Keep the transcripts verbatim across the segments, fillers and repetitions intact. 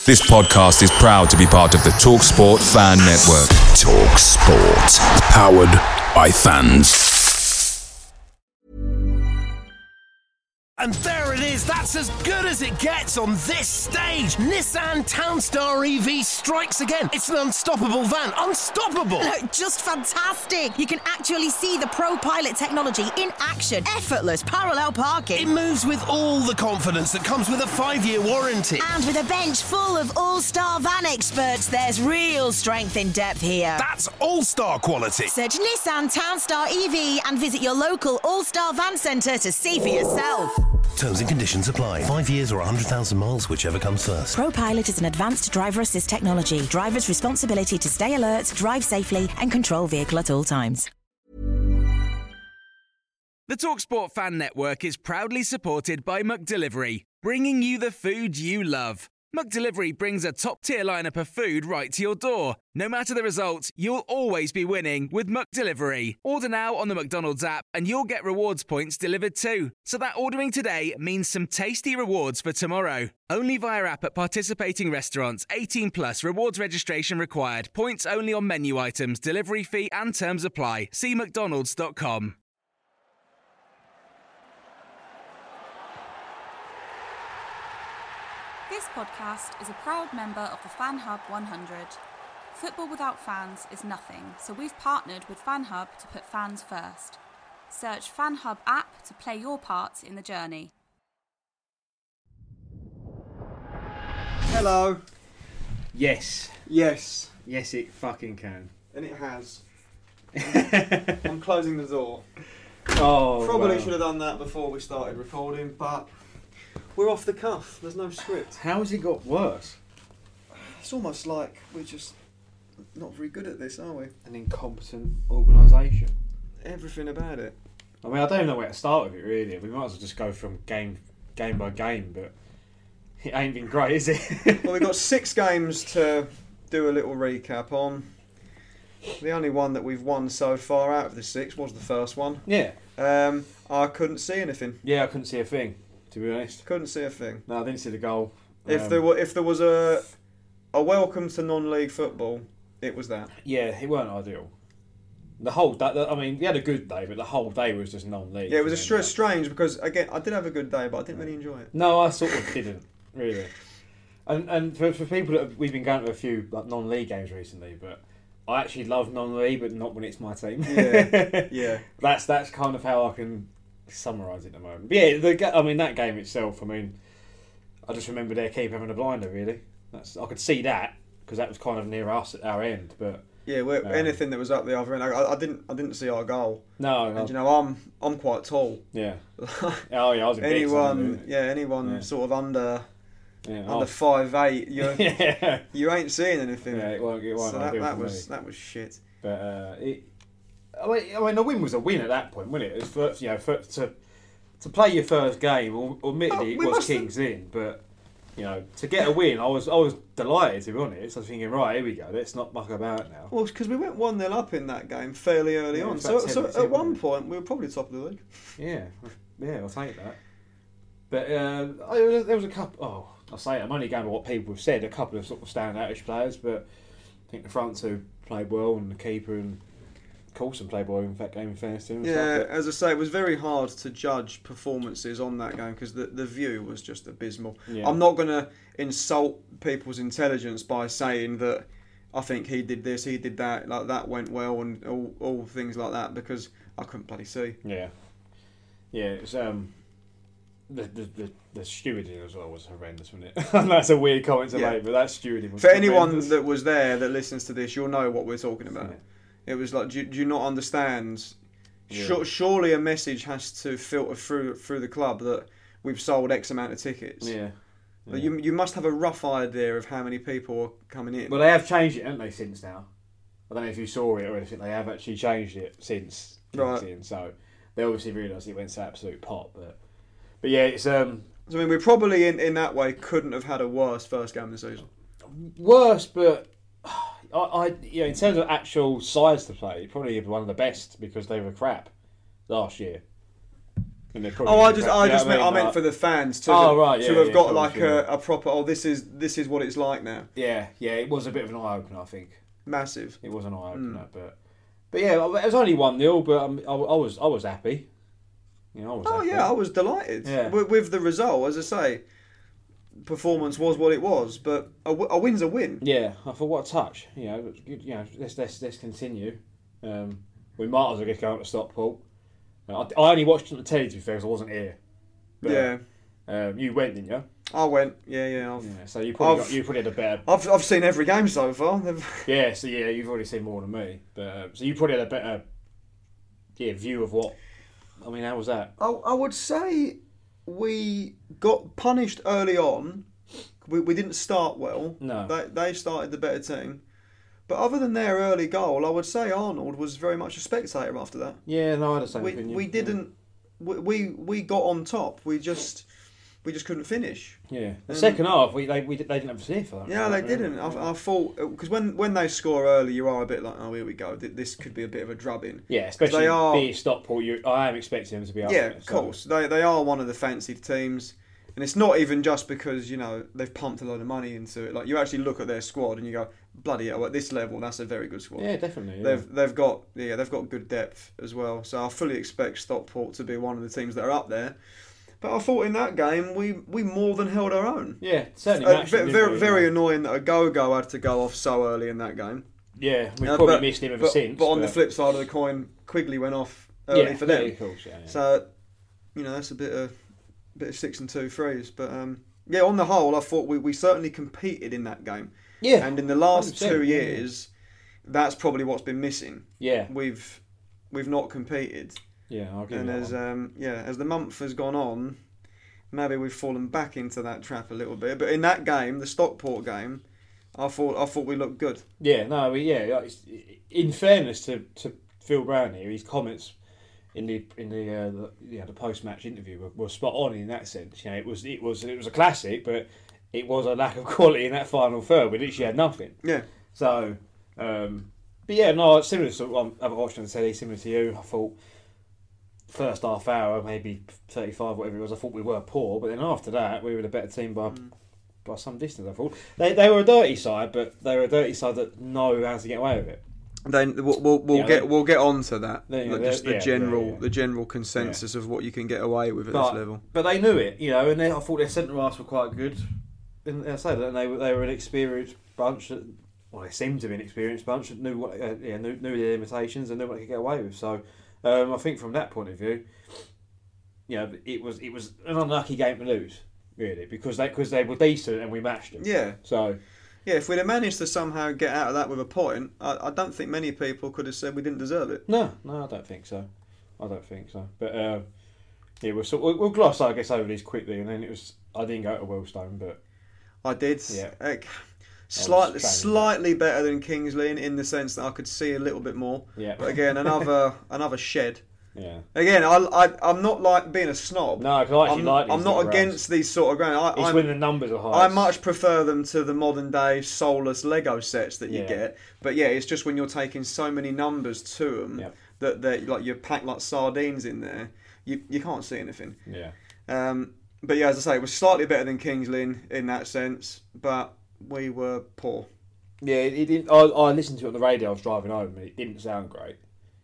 This podcast is proud to be part of the TalkSport Fan Network. TalkSport. Powered by fans. And there it is, that's as good as it gets on this stage. Nissan Townstar E V strikes again. It's an unstoppable van, unstoppable. Look, just fantastic. You can actually see the ProPilot technology in action. Effortless parallel parking. It moves with all the confidence that comes with a five-year warranty. And with a bench full of all-star van experts, there's real strength in depth here. That's all-star quality. Search Nissan Townstar E V and visit your local all-star van centre to see for yourself. Terms and conditions apply. Five years or one hundred thousand miles, whichever comes first. ProPilot is an advanced driver assist technology. Driver's responsibility to stay alert, drive safely and control vehicle at all times. The TalkSport Fan Network is proudly supported by McDelivery, bringing you the food you love. McDelivery brings a top-tier lineup of food right to your door. No matter the result, you'll always be winning with McDelivery. Order now on the McDonald's app and you'll get rewards points delivered too. So that ordering today means some tasty rewards for tomorrow. Only via app at participating restaurants. eighteen plus, rewards registration required. Points only on menu items, delivery fee and terms apply. See mcdonalds dot com. This podcast is a proud member of the FanHub one hundred. Football without fans is nothing, so we've partnered with FanHub to put fans first. Search FanHub app to play your part in the journey. Hello. Yes. Yes. Yes, it fucking can. And it has. I'm closing the door. Oh, Probably wow. should have done that before we started recording, but we're off the cuff. There's no script. How has it got worse? It's almost like we're just not very good at this, are we? An incompetent organisation. Everything about it. I mean, I don't know where to start with it, really. We might as well just go from game game by game, but it ain't been great, is it? Well, we've got six games to do a little recap on. The only one that we've won so far out of the six was the first one. Yeah. Um, I couldn't see anything. Yeah, I couldn't see a thing, to be honest. Couldn't see a thing. No, I didn't see the goal. If Um, there were, if there was a a welcome to non-league football, it was that. Yeah, it weren't ideal. The whole day, I mean, we had a good day, but the whole day was just non-league. Yeah, it was a str- Yeah. strange because again, I did have a good day, but I didn't really enjoy it. No, I sort of didn't, really. And and for for people that have, we've been going to a few like non-league games recently, but I actually love non-league, but not when it's my team. Yeah, yeah. That's that's kind of how I can summarise it at the moment. But yeah, the ga- I mean that game itself. I mean, I just remember their keeper having a blinder. Really, that's I could see that because that was kind of near us at our end. But Yeah, we're, Um, anything that was up the other end, I, I didn't, I didn't see our goal. no, And no you know, I'm, I'm quite tall. yeah, oh yeah, I was in bits, anyone, wasn't yeah, anyone Yeah. sort of under, I? yeah, under oh, five eight, you, yeah, you ain't seeing anything. yeah, it won't, it won't so that, ideal that for was, me. that was shit. But uh, it, I mean, I mean, the win was a win at that point, wasn't it? It was for, you know, for, to to play your first game. Well, admittedly, Oh, it we was must have- Kings in, but you know, to get a win, I was I was delighted to be honest. I was thinking, right, here we go. Let's not muck about now. Well, because we went one nil up in that game fairly early Yeah, on. it was So, about so ten, at ten, one wasn't it? point, we were probably top of the league. Yeah, yeah, I'll take that. But uh, I, there was a couple. Oh, I'll say it. I'm only going by what people have said. A couple of sort of standoutish players, but I think the front two played well, and the keeper and Coulson played well in that game. In fairness to him, and Yeah, stuff, as I say, it was very hard to judge performances on that game because the, the view was just abysmal. Yeah. I'm not going to insult people's intelligence by saying that I think he did this, he did that, like that went well, and all, all things like that because I couldn't bloody see. but, yeah, yeah. It's um. The, the, the, the stewarding as well was horrendous, wasn't it? That's a weird comment to Yeah. make, but that stewarding was For anyone horrendous. that was there that listens to this, you'll know what we're talking about. Yeah. It was like, do, you- do you not understand? Yeah. Sure, surely a message has to filter through through the club that we've sold X amount of tickets. Yeah. But You you must have a rough idea of how many people are coming in. Well, they have changed it, haven't they, since now? I don't know if you saw it or anything. They have actually changed it since. Right. In, so they obviously realised it went to absolute pop. But but yeah, it's um So, I mean, we probably in, in that way couldn't have had a worse first game of the season. worse, but I, I you know, in terms of actual sides to play, probably one of the best because they were crap last year. And they're probably Oh, I gonna just, crack- I you know just what meant, I mean? meant Like- for the fans to, Oh, have, right, to yeah, have yeah, got of like course, yeah. a, a proper. Oh, this is this is what it's like now. Yeah, yeah, it was a bit of an eye opener, I think. Massive. It was an eye opener, Mm. but but yeah, it was only one nil, but um, I, I was I was happy. You know, I was Oh happy. yeah, I was delighted Yeah. with, with the result. As I say, performance was what it was, but a, w- a win's a win. Yeah, I thought what a touch. You know, you know, let's let's let's continue. Um, we might as well just go on to Stockport. Uh, I, I only watched it on the telly to be fair, because I wasn't here. But, Yeah, um, you went, didn't you? I went. Yeah, yeah. I've, Yeah. So you probably I've- got, you probably had a better. I've I've seen every game so far. They've- Yeah. So yeah, you've already seen more than me. But uh, so you probably had a better. Yeah, view of what. I mean, how was that? I, I would say we got punished early on. We, we didn't start well. No. They they started the better team. But other than their early goal, I would say Arnold was very much a spectator after that. Yeah, no, I had the same We opinion. we didn't we, we we got on top. We just we just couldn't finish. Yeah, the Um, second half, we they we they didn't have a sniff for that. Yeah, they didn't. I, I thought because when when they score early, you are a bit like, oh, here we go. Th- This could be a bit of a drubbing. Yeah, especially they are- being Stockport. You, I am expecting them to be up Yeah, there, of so- course. They they are one of the fancied teams, and it's not even just because you know they've pumped a lot of money into it. Like you actually look at their squad and you go, bloody hell, at this level, that's a very good squad. Yeah, definitely. Yeah. They've they've got yeah they've got good depth as well. So I fully expect Stockport to be one of the teams that are up there. But I thought in that game we, we more than held our own. Yeah, certainly. Uh, matched ve- them, didn't very we? very annoying that a go-go had to go off so early in that game. Yeah, we've Uh, probably but- missed him ever but, since. But on the flip side of the coin, Quigley went off early yeah, for them. Yeah, of course, yeah, yeah. So, you know, that's a bit of bit of six and two threes. But um, yeah, on the whole, I thought we, we certainly competed in that game. yeah, And in the last one hundred percent, two yeah. years, that's probably what's been missing. yeah, We've we've not competed, yeah. I'll give and you that as one. um, yeah, as the month has gone on, maybe we've fallen back into that trap a little bit. But in that game, the Stockport game, I thought I thought we looked good. Yeah, no, we, yeah. like, it's- In fairness to, to Phil Brown here, his comments in the in the uh, the, yeah, the post match interview were, were spot on in that sense. You know, it was it was it was a classic, but it was a lack of quality in that final third. We literally had nothing. Yeah, So, um, but yeah, no, similar to um, I've watched on the telly, similar to you. I thought first half hour, maybe thirty-five, whatever it was. I thought we were poor, but then after that, we were the better team by Mm. by some distance. I thought they they were a dirty side, but they were a dirty side that know how to get away with it. then we'll we'll, we'll Yeah, get they- we'll get on to that. They- Like, they- just the yeah, general yeah, yeah. the general consensus of what you can get away with at But, this level. but they knew it, you know, and they, I thought their centre halves were quite good. And I say that they were they were an experienced bunch. That, well, they seemed to be an experienced bunch that knew what uh, yeah knew, knew their limitations and knew what they could get away with. So um, I think from that point of view, you know, it was it was an unlucky game to lose, really, because they because they were decent and we matched them. Yeah, So yeah. If we'd have managed to somehow get out of that with a point, I, I don't think many people could have said we didn't deserve it. no, no, I don't think so. I don't think so. But uh, yeah, we'll, sort- we'll we'll gloss I guess over these quickly, and then it was I didn't go to Wellstone, but I did. Yeah. Uh, slightly, training slightly better than Kingsley in, in the sense that I could see a little bit more. yeah, But again, another another shed. yeah. Again, I, I I'm not like being a snob. No, because I actually I'm, like these I'm not little against these sort of grounds. I, It's I'm- when the numbers are high. I much prefer them to the modern day soulless Lego sets that you Yeah. get. But yeah, it's just when you're taking so many numbers to them Yeah. that they like you're packed like sardines in there. You you can't see anything. Yeah. Um, but yeah, as I say, it was slightly better than Kingsley in, in that sense, but we were poor. Yeah, it, it didn't. I, I listened to it on the radio. I was driving home, and it didn't sound great.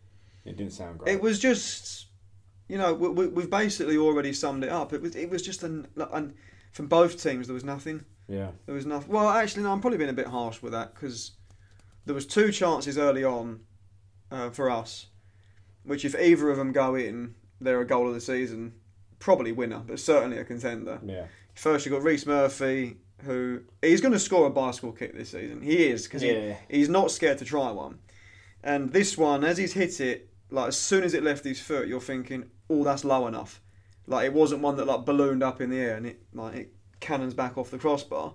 It didn't sound great. It was just, you know, we, we, we've basically already summed it up. It was it was just an, an from both teams there was nothing. Yeah. There was nothing. Well, actually, no, I'm probably being a bit harsh with that because there was two chances early on uh, for us, which if either of them go in, they're a goal of the season. Probably winner, but certainly a contender. Yeah. First, you've got Reece Murphy, who he's going to score a bicycle kick this season. He is because Yeah. he, he's not scared to try one. And this one, as he's hit it, like as soon as it left his foot, you're thinking, "Oh, that's low enough." Like it wasn't one that like ballooned up in the air and it like it cannons back off the crossbar.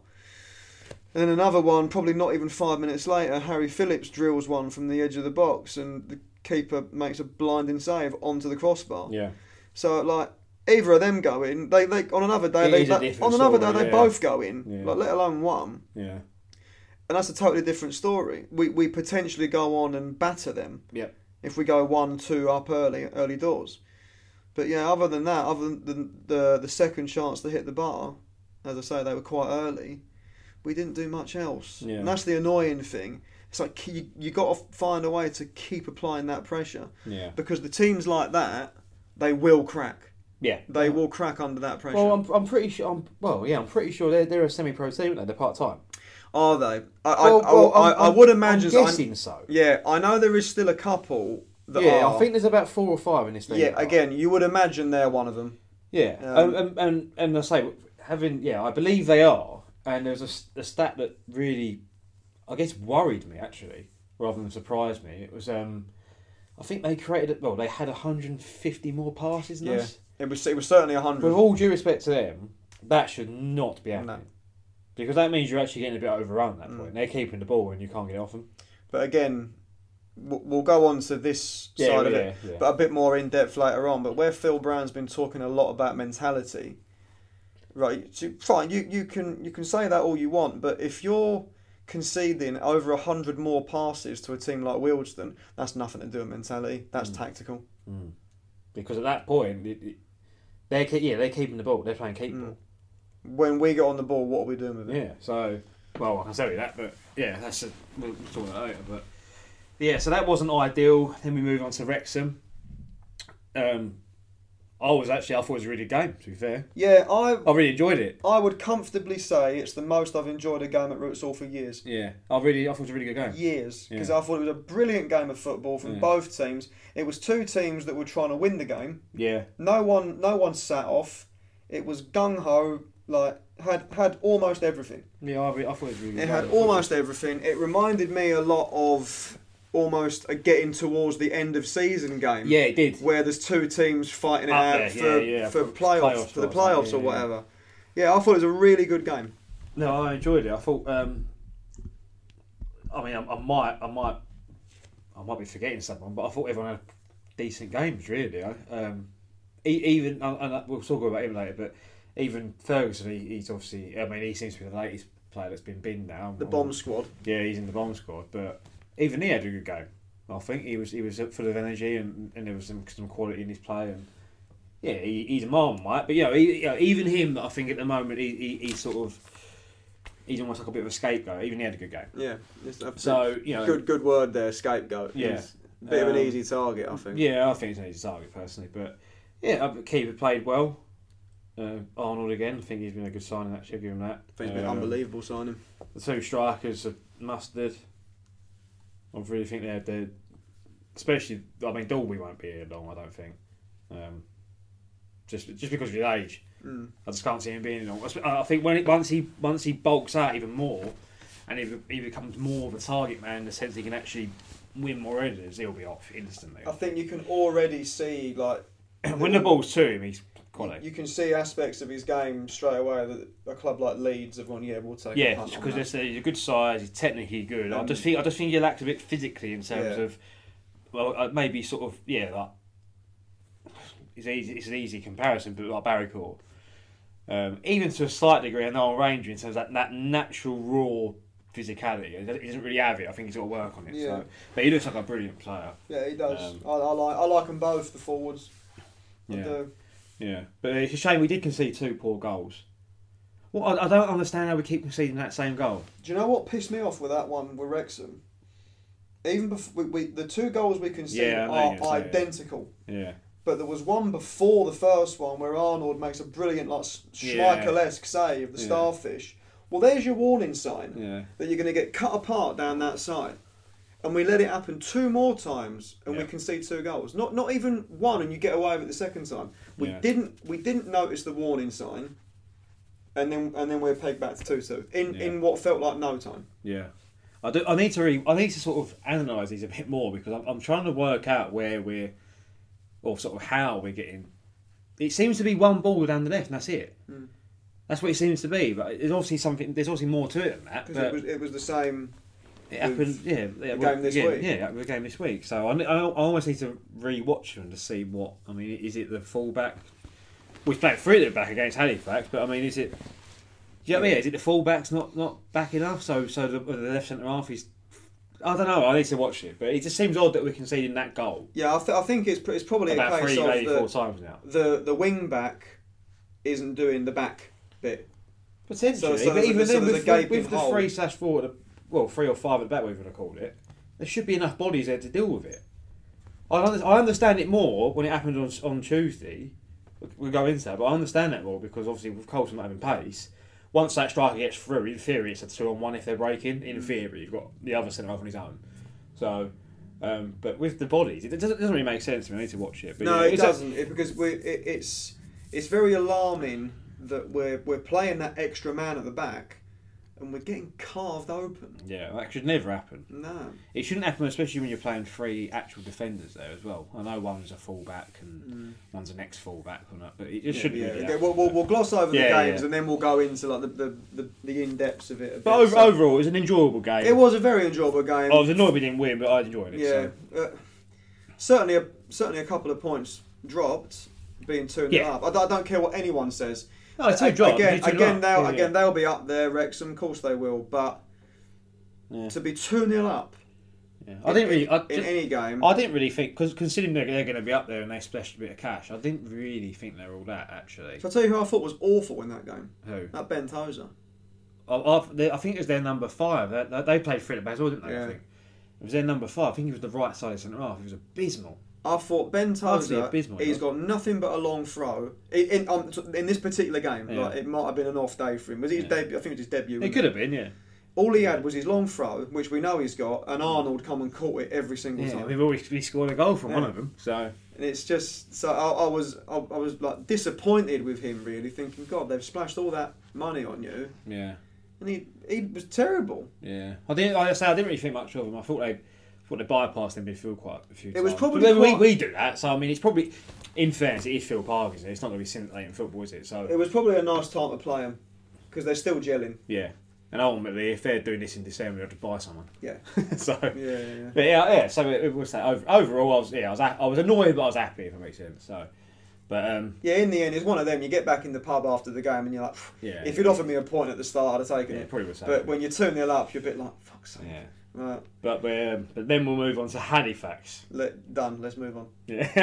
And then another one, probably not even five minutes later, Harry Phillips drills one from the edge of the box, and the keeper makes a blinding save onto the crossbar. Yeah. So like either of them go in, they they on another day It they is a they- different on another story, day they yeah. both go in, Yeah. like let alone one. Yeah. And that's a totally different story. We we potentially go on and batter them Yep. if we go one two up early early doors. But yeah, other than that, other than the, the the second chance to hit the bar, as I say, they were quite early. We didn't do much else. Yeah. And that's the annoying thing. It's like you you got to find a way to keep applying that pressure. Yeah. Because the teams like that, they will crack. Yeah. They will crack under that pressure. Well, I'm, I'm pretty sure. I'm, well, yeah, I'm pretty sure they're they're a semi-pro team, aren't they? They're part time. Are they? I Well, I, well, I, I'm- I, I would I'm- imagine. I'm guessing so. Yeah, I know there is still a couple that Yeah, are. I think there's about four or five in this league. Yeah, again, you would imagine they're one of them. Yeah, Um, um, and, and and I say having yeah, I believe they are. And there's a, s- a stat that really, I guess, worried me actually, rather than surprised me. It was um, I think they created well, they had one hundred fifty more passes than Yeah, us. it was it was certainly a hundred. With all due respect to them, that should not be happening. No. Because that means you're actually getting a bit overrun at that Mm. point. They're keeping the ball and you can't get it off them. But again, w- we'll go on to this Yeah, side of yeah, it, yeah. but a bit more in depth later on. But where Phil Brown's been talking a lot about mentality, right? So fine, you, you can you can say that all you want, but if you're conceding over a hundred more passes to a team like Wealdstone, that's nothing to do with mentality. That's Mm. tactical. Mm. Because at that point, it, it, they're ke- yeah they're keeping the ball. They're playing keep Mm. ball. When we get on the ball, what are we doing with it? Yeah. So well, I can tell you that, but yeah, that's a, we'll talk about that later. But yeah, so that wasn't ideal. Then we move on to Wrexham. Um, I was actually I thought it was a really good game. To be fair, Yeah, I I really enjoyed it. I would comfortably say it's the most I've enjoyed a game at Rootsall for years. Yeah, I really I thought it was a really good game. Years, because Yeah. I thought it was a brilliant game of football from Yeah. both teams. It was two teams that were trying to win the game. Yeah, No one, no one sat off. It was gung ho. Like had had almost everything. yeah, I, re- I thought it was a really. It good had game. almost everything. It reminded me a lot of almost a getting towards the end of season game. Yeah, it did. Where there's two teams fighting it Up out there, for, yeah, yeah, for for playoffs, playoff for the spots, playoffs yeah, or yeah. whatever. Yeah, I thought it was a really good game. No, I enjoyed it. I thought. Um, I mean, I, I might, I might, I might be forgetting someone, but I thought everyone had decent games. Really, I, um, e- even and and we'll talk about him later, but even Ferguson, he, he's obviously. I mean, he seems to be the latest player that's been binned now. The bomb squad. Yeah, he's in the bomb squad, but even he had a good game. I think he was he was full of energy and, and there was some, some quality in his play and yeah, he, he's a Marmite. But you know, he, you know, even him, I think at the moment he, he he's sort of he's almost like a bit of a scapegoat. Even he had a good game. Yeah. It's a So you know, good good word there, scapegoat. Yeah. He's a bit of an Um, easy target, I think. Yeah, I think he's an easy target personally, but yeah, uh, keeper played well. Uh, Arnold again, I think he's been a good signing actually. I'll give him that. I think it's been Um, unbelievable signing. The two strikers are mustard. I really think they're, they're especially. I mean, Dalby won't be here long. I don't think. Um, just just because of his age, Mm. I just can't see him being long. I think when it, once he once he bulks out even more, and he, he becomes more of a target man in the sense he can actually win more headers, he'll be off instantly. I think you can already see like when the ball's to him, he's quality. you can see aspects of his game straight away that a club like Leeds have gone, yeah, we'll take a Yeah, punt on because that. he's a good size. He's technically good. I Um, just think I just think he lacked a bit physically in terms Yeah. of, well, uh, maybe sort of yeah, like it's easy. It's an easy comparison, but like Barry Court, um, even to a slight degree, and Noel Ranger in terms of that, that natural raw physicality. He doesn't really have it. I think he's got to work on it. Yeah. So, but he looks like a brilliant player. Yeah, he does. Um, I, I like I like them both, the forwards. I Yeah. do. Yeah, but it's a shame we did concede two poor goals. Well, I, I don't understand how we keep conceding that same goal. Do you know what pissed me off with that one with Wrexham? Even before we, we, the two goals we conceded Yeah, I know are you're gonna say it. identical. Yeah. But there was one before the first one where Arnold makes a brilliant, like Schmeichel-esque save, the Yeah. starfish. Well, there's your warning sign Yeah. that you're going to get cut apart down that side. And we let it happen two more times, and we Yeah. concede two goals. Not not even one, and you get away with it the second time. We Yeah. didn't we didn't notice the warning sign, and then and then we're pegged back to two two in Yeah. in what felt like no time. Yeah, I do. I need to. Re, I need to sort of analyse these a bit more because I'm, I'm trying to work out where we're, or sort of how we're getting. It seems to be one ball down the left, and that's it. Mm. That's what it seems to be. But there's obviously something. There's obviously more to it than that. Because But it was it was the same. it happened. Yeah, yeah, the well, game this yeah, week. Yeah, the game this week. So I, I, I almost need to re-watch them to see what. I mean, is it the fullback? We've played three at the back against Halifax, but I mean, is it? Do you know what I mean? Is it the fullbacks not, not back enough? So so the, the left centre half is I don't know. I need to watch it, but it just seems odd that we're conceding that goal. Yeah, I, th- I think it's it's probably about a case three, of maybe the, four times now. the the wing back isn't doing the back bit. Potentially, So- so but there's a- even so then, there's a with, the, gaping with the hole. three slash four, at the- well, three or five at the back, whatever you want to call it, there should be enough bodies there to deal with it. I under- I understand it more when it happened on on Tuesday. We'll go into that, but I understand that more because obviously with Colton not having pace, once that striker gets through, in theory it's a two on one if they're breaking. In theory, you've got the other centre half on his own. So, um, but with the bodies, it doesn't, it doesn't really make sense to me. I need to watch it. But No, yeah, it it's doesn't. It, because we it, it's it's very alarming that we're we're playing that extra man at the back, and we're getting carved open. Yeah, that should never happen. No. It shouldn't happen, especially when you're playing three actual defenders there as well. I know one's a fullback and Mm. one's an ex-fullback, or not, but it just Yeah, shouldn't yeah. really Okay, happen. we'll, we'll, we'll gloss over Yeah, the games yeah. and then we'll go into like the the, the, the in depths of it. A bit. But over, So- overall, it was an enjoyable game. it was a very enjoyable game. I was annoyed we didn't win, but I enjoyed it. Yeah, So. uh, certainly a certainly a couple of points dropped, being two Yeah. up. I, don't- I don't care what anyone says. No, it's two A- drops. Again, you two again, up. they'll Yeah, again yeah. they'll be up there, Wrexham. Of course they will. But Yeah. to be two nil up, Yeah. I didn't really. I, in any game. I didn't really think because considering they're, they're going to be up there and they splashed a bit of cash, I didn't really think they were all that actually. So I tell you who I thought was awful in that game. Who? That Ben Tozer. I, I, they, I think it was their number five. They, they- they played three at the back, didn't they? Yeah. I think it was their number five. I think he was the right side centre half. He was abysmal. I thought Ben Utterly Tozer, abysmal, he's yeah. got nothing but a long throw. In in, um, in this particular game, Yeah. like, it might have been an off day for him. Was it his Yeah. debut? I think it was his debut. It wasn't could have been, yeah. All he had was his long throw, which we know he's got, and Arnold come and caught it every single Yeah, time. we've always we scored a goal from Yeah. one of them. So And it's just so I, I was I, I was like disappointed with him, really, thinking, God, they've splashed all that money on you, yeah, and he he was terrible. yeah. I didn't. Like I say, I didn't really think much of him. I thought they thought they bypassed their midfield quite a few It times. was probably But then we, quite- we do that. So I mean, it's probably in fairness, it is Phil Park, isn't it? It's not going to be scintillating football, is it? So It was probably a nice time to play him because they're still gelling. yeah. And ultimately, if they're doing this in December, we have to buy someone. Yeah, so yeah, yeah. yeah. But yeah, yeah. So it, it was that. Over, overall, I was yeah, I was ha- I was annoyed, but I was happy. If that makes sense. So, but um, Yeah, in the end, it's one of them. You get back in the pub after the game and you're like, yeah. if you'd offered me a point at the start, I'd have taken yeah, it. probably was happy. But when you're two nil up, you're a bit like, fuck's sake. yeah. Right, But um, but then we'll move on to Halifax. let, done. Let's move on.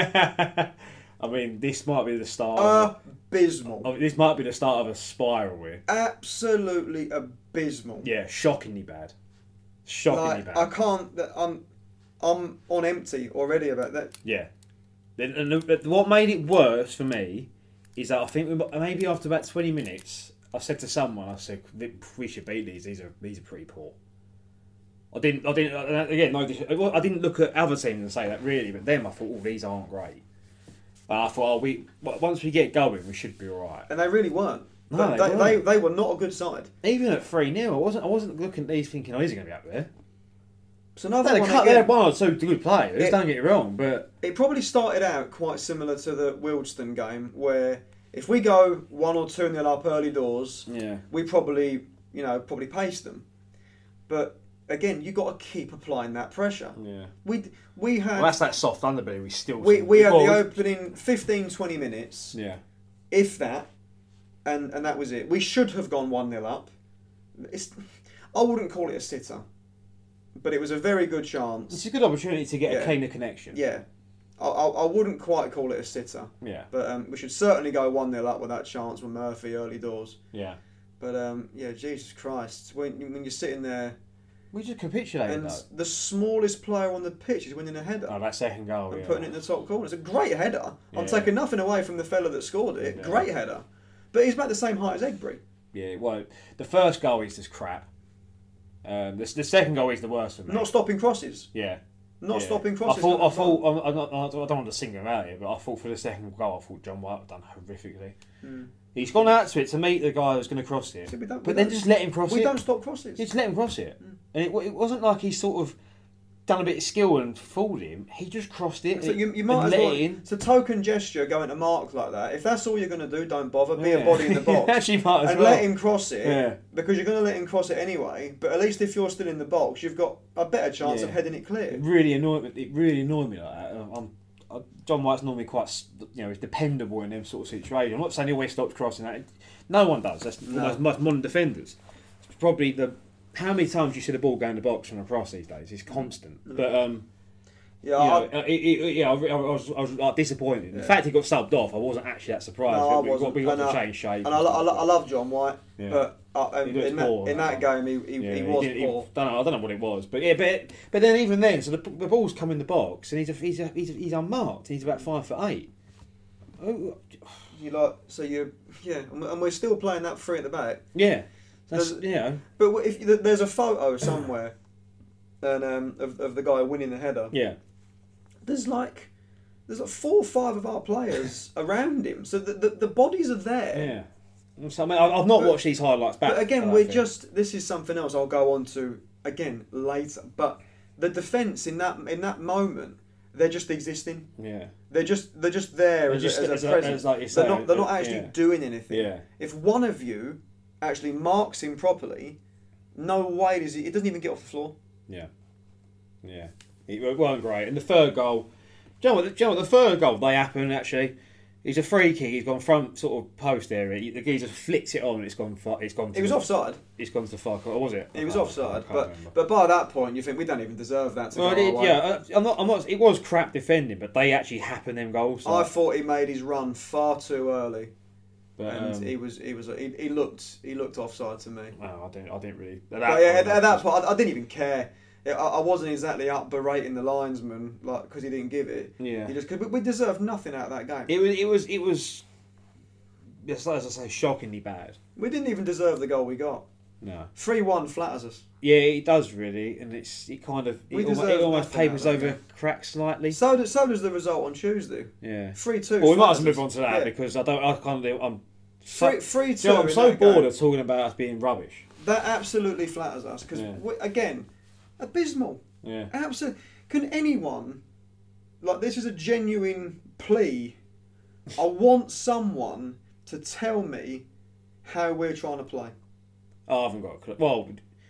Yeah. I mean, this might be the start. of Abysmal. a, oh, this might be the start of a spiral here. Absolutely abysmal. Yeah, shockingly bad. Shockingly Like, bad. I can't. I'm, I'm on empty already about that. Yeah. Then- And the- but what made it worse for me is that I think we, maybe after about twenty minutes, I said to someone, I said, we should beat these. These are these are pretty poor. I didn't. I didn't. Again, no. dis- I didn't look at other teams and say that really, but them I thought, oh, these aren't great. But I thought, oh, we once we get going, we should be all right. And they really weren't. No, they, they they, weren't. they, they were not a good side. Even at three nil, I wasn't. I wasn't looking at these thinking, oh, these are going to be up there. So another They had, one a cut, they again, had one or two good players. It- don't get it wrong, but it probably started out quite similar to the Wildston game, where if we go one or two nil up early doors, yeah, we probably, you know, probably pace them. But again, you got to keep applying that pressure. yeah. We we had Well, that's that soft underbelly. We still we we had the because- opening fifteen, twenty minutes, Yeah, if that, and and that was it. We should have gone one nil up. It's I wouldn't call it a sitter, but it was a very good it's chance. a good opportunity to get Yeah. a cleaner connection. Yeah, I, I I wouldn't quite call it a sitter, yeah, but um, we should certainly go one nil up with that chance with Murphy early doors. yeah. But um, yeah, Jesus Christ, when when you're sitting there We just capitulated and though. the smallest player on the pitch is winning a header. Oh, that second goal, and yeah. putting it in the top corner. It's a great header. I'm Yeah. taking nothing away from the fella that scored it. Yeah. Great header. But he's about the same height as Egbury. Yeah, well, the first goal is just crap. Um, the, the second goal is the worst for me. Not stopping crosses. yeah. Not yeah. stopping crosses. I thought, I at the thought, front. I'm, I'm not, I don't want to single him out here, but I thought for the second goal, I thought John White done horrifically. Mm. He's gone out to it to meet the guy who's going to cross it, See, we don't- we but then don't- just let him cross We it. don't stop crosses. Just let him cross it, and it, it wasn't like he sort of done a bit of skill and fooled him. He just crossed it. So and- you, you might and as let well. it in. It's a token gesture going to Mark like that. If that's all you're going to do, don't bother. Be Yeah. a body in the box. Actually, might as and well. let him cross it. Yeah. Because you're going to let him cross it anyway. But at least if you're still in the box, you've got a better chance Yeah. of heading it clear. It really annoyed me. It really annoyed me like that. I'm, I, John White's normally quite, you know, he's dependable in them sort of situations. I'm not saying he always stops crossing that. No one does. That's No. most, most modern defenders. It's probably the how many times do you see the ball go in the box from a cross these days? It's constant. Mm. But um, yeah, you I, know, it, it, yeah, I, I was, I was like, disappointed. Yeah. The fact he got subbed off, I wasn't actually that surprised. No, I we, wasn't. We got, we got and to I, change shape. And I, I, I love John White, yeah. but uh, um, in, poor, that, in that game he, he, yeah, he was he poor. He, don't know, I don't know what it was, but yeah, but but then even then, so the, the ball's come in the box and he's a, he's a, he's a, he's unmarked. He's about five foot eight. Oh, you like so you yeah, and we're still playing that three at the back. Yeah, that's yeah. But if there's a photo somewhere, and um, of of the guy winning the header. Yeah. There's like there's like four or five of our players around him, so the, the the bodies are there. Yeah. So, I mean, I've not but, watched these highlights back. But again, we're just this is something else I'll go on to again later. But the defence in that in that moment, they're just existing. Yeah. They're just they're just there they're as, just, a, as a as presence. As like you say, they're not they're not uh, actually yeah. doing anything. Yeah. If one of you actually marks him properly, no way does he. It doesn't even get off the floor. Yeah. Yeah. It wasn't great. And the third goal. Do you know what, do you know what the third goal, they happen actually. He's a free kick. He's gone front sort of post area. The geezer flicks it on and it's gone. It's gone. To it was the, offside. It's gone to the far corner. Was it? It was offside. But but by that point, you think we don't even deserve that. To well, go it, away. yeah. I'm not. I'm not. It was crap defending, but they actually happened them goals. I thought he made his run far too early, but, and um, he was. He was. He, he looked. He looked offside to me. No, I didn't. I didn't really. At that but yeah, point, at, at that point, I, I didn't even care. I, I wasn't exactly up berating the linesman, like because he didn't give it. Yeah. He just because we deserved nothing out of that game. It was. It was. It was. As I say, shockingly bad. We didn't even deserve the goal we got. No. three one flatters us. Yeah, it does really, and it's it kind of it, almost, it almost papers over cracks slightly. So does so does the result on Tuesday. Yeah. three two. Well, we might as well move on to that yeah. because I don't. I can't do. I'm. Three, three two. You know, I'm so bored game. of talking about us being rubbish. That absolutely flatters us because yeah. again, abysmal. Yeah. Absolutely. Can anyone like this is a genuine plea? I want someone to tell me how we're trying to play. I haven't got a clue. Well,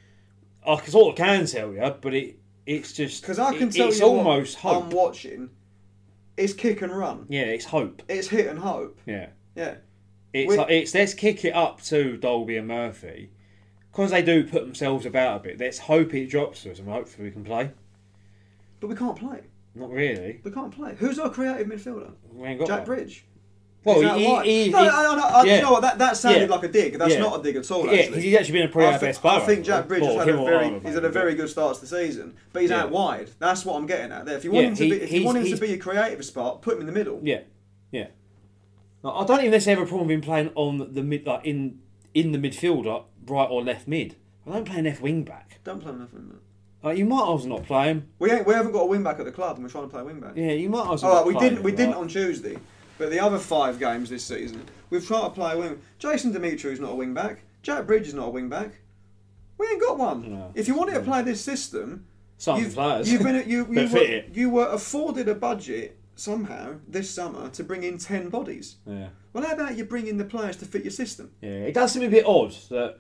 I sort of can tell you, but it it's just because I can it, tell it's you almost what hope. I'm watching. It's kick and run. Yeah, it's hope. It's hit and hope. Yeah, yeah. It's we, like it's let's kick it up to Dolby and Murphy because they do put themselves about a bit. Let's hope it drops to us and hopefully we can play. But we can't play. Not really. We can't play. Who's our creative midfielder? We ain't got Jack one. Bridge. Well, he, he, he, no, no, no, no, yeah. you know what? That, that sounded yeah. like a dig. That's yeah. not a dig at all. Yeah, actually. because he's actually been a pretty best player. I think Jack Bridge has had a very, Armour, he's had a very good start to the season, but he's yeah. out wide. That's what I'm getting at there. If you want yeah, him to he, be, if you want him he's, to be a creative spot, put him in the middle. Yeah, yeah. No, I don't even necessarily have a problem with him playing on the mid, like in in the midfield, like right or left mid. I don't play an left wing back. Don't play him left wing back. Like, you might as well not play him. We ain't, we haven't got a wing back at the club, and we're trying to play a wing back. Yeah, you might as well. All right, we play didn't him, we right? didn't on Tuesday. But the other five games this season, we've tried to play a wing. Jason Demetriou's not a wing back. Jack Bridge is not a wing back. We ain't got one. No. If you wanted to play this system, Some you've, players. you've been you you, fit were, it. you were afforded a budget somehow this summer to bring in ten bodies. Yeah. Well, how about you bring in the players to fit your system? Yeah, it does seem a bit odd that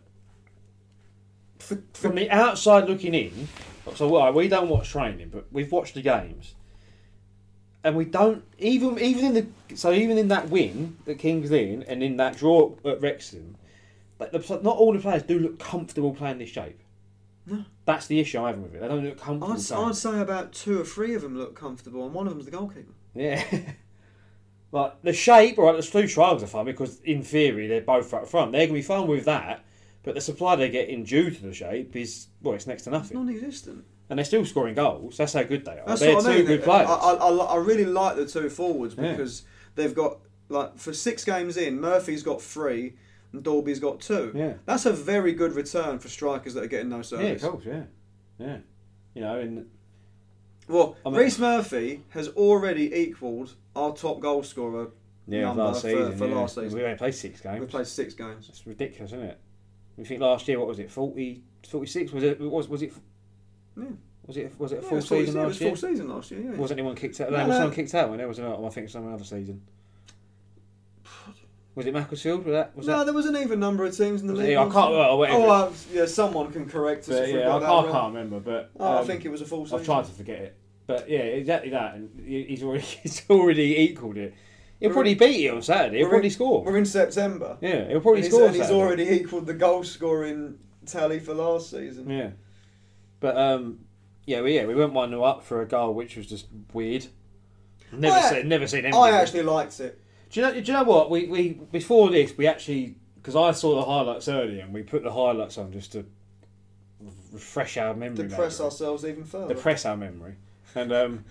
For, for, from the outside looking in. So well, we don't watch training, but we've watched the games. And we don't even even in the so even in that win that Kings Lynn and in that draw at Wrexham, like the, not all the players do look comfortable playing this shape. No, that's the issue I'm having with it. They don't look comfortable. I'd, I'd say about two or three of them look comfortable, and one of them's the goalkeeper. Yeah, like the shape. Right, the two trials are fun because in theory they're both up front. They're gonna be fun with that, but the supply they get in due to the shape is well, it's next to nothing. It's non-existent. And they're still scoring goals. That's how good they are. That's they're what I two mean. good players. I, I, I really like the two forwards because yeah. they've got, like, for six games in, Murphy's got three and Dolby's got two. Yeah. That's a very good return for strikers that are getting no service. Yeah, of course, yeah. Yeah. You know, and... Well, I mean, Reece Murphy has already equalled our top goal scorer yeah, number last for, season, for yeah. last season. We only played six games. We played six games. That's ridiculous, isn't it? You think last year, what was it, forty, forty-six? Was it, was, was it... Yeah. Was it was it a yeah, full it forty, season it last was year? full season last year, yeah. Wasn't anyone kicked out? No, No, no. was someone kicked out when there was another, I think some other season. Was it Macclesfield? Was that? Was no, that? there was an even number of teams in the league. Yeah, I can't. Well, whatever. Oh, uh, yeah, someone can correct us. But, if we yeah, got I, that I wrong. can't remember, but Oh, um, I think it was a full season. I've tried to forget it, but yeah, exactly that, and he's already he's already equalled it. He'll We're probably in, beat it on Saturday. He'll probably in, score. We're in September. Yeah, he'll probably and score. And he's Saturday. already equalled the goal scoring tally for last season. Yeah. But, um, yeah, we, yeah, we went one nil up for a goal, which was just weird. Never I, seen, never seen anything. I actually liked it. Do you know? Do you know what? We, we before this, we actually, because I saw the highlights earlier, and we put the highlights on just to refresh our memory. Depress maybe. ourselves even further. Depress our memory, and um,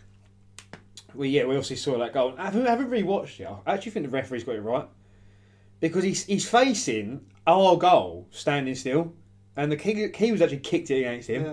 we yeah, we obviously saw that goal. I haven't, I haven't really watched it. I actually think the referee's got it right because he's he's facing our goal, standing still, and the key he was actually kicked it against him. Yeah.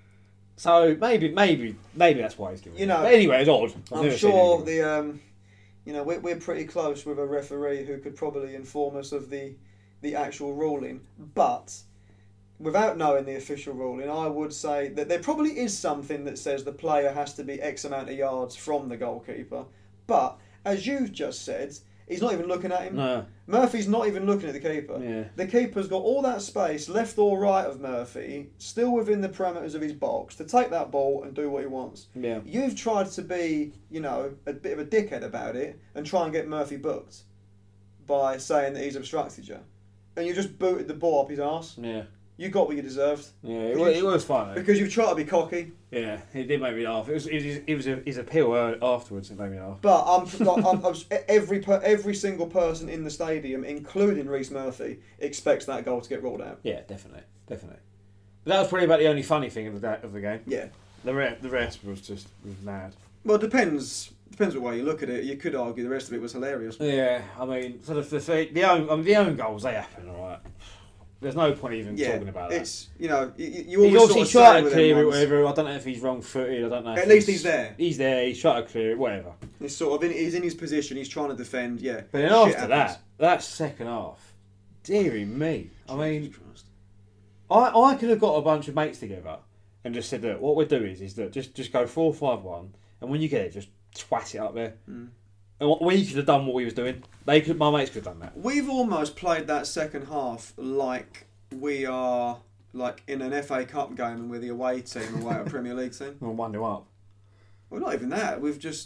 So maybe maybe maybe that's why he's giving You it. know, But anyway, it's odd. I've I'm never seen sure anything. the um, you know, we're we're pretty close with a referee who could probably inform us of the the actual ruling, but without knowing the official ruling, I would say that there probably is something that says the player has to be X amount of yards from the goalkeeper. But as you've just said, he's not even looking at him. No. Murphy's not even looking at the keeper. Yeah. The keeper's got all that space, left or right of Murphy, still within the parameters of his box, to take that ball and do what he wants. Yeah. You've tried to be, you know, a bit of a dickhead about it and try and get Murphy booked by saying that he's obstructed you. And you just booted the ball up his arse. Yeah. You got what you deserved. Yeah, it was, it was fun. Though. Because you've tried to be cocky. Yeah, it did make me laugh. It was it was, it was a, his appeal afterwards that made me laugh. But I'm, like, I'm, I'm every per, every single person in the stadium, including Reece Murphy, expects that goal to get ruled out. Yeah, definitely, definitely. But that was probably about the only funny thing of the day, of the game. Yeah. The re- the rest was just was mad. Well, it depends depends what way you look at it. You could argue the rest of it was hilarious. Yeah, I mean, sort of the the, the own I mean, the own goals they happen, all right. There's no point even Yeah, talking about that. it's you know you, you He's always obviously sort of tried say to with clear them it, ones, whatever. I don't know if he's wrong footed. I don't know. If At least he's there. He's there. He's trying to clear it. Whatever. He's sort of in, he's in his position. He's trying to defend. Yeah. But then Shit after happens. that, that second half, dearie me. I mean, Jesus Christ. I, I could have got a bunch of mates together and just said, look, what we'll do is, is that just, just go four five one, and when you get it, just twat it up there. Mm. And what, we could have done what we was doing. They could, my mates could have done that. We've almost played that second half like we are like in an F A Cup game and we're the away team away at a Premier League team. We'll one nil up. Well, not even that. We've just,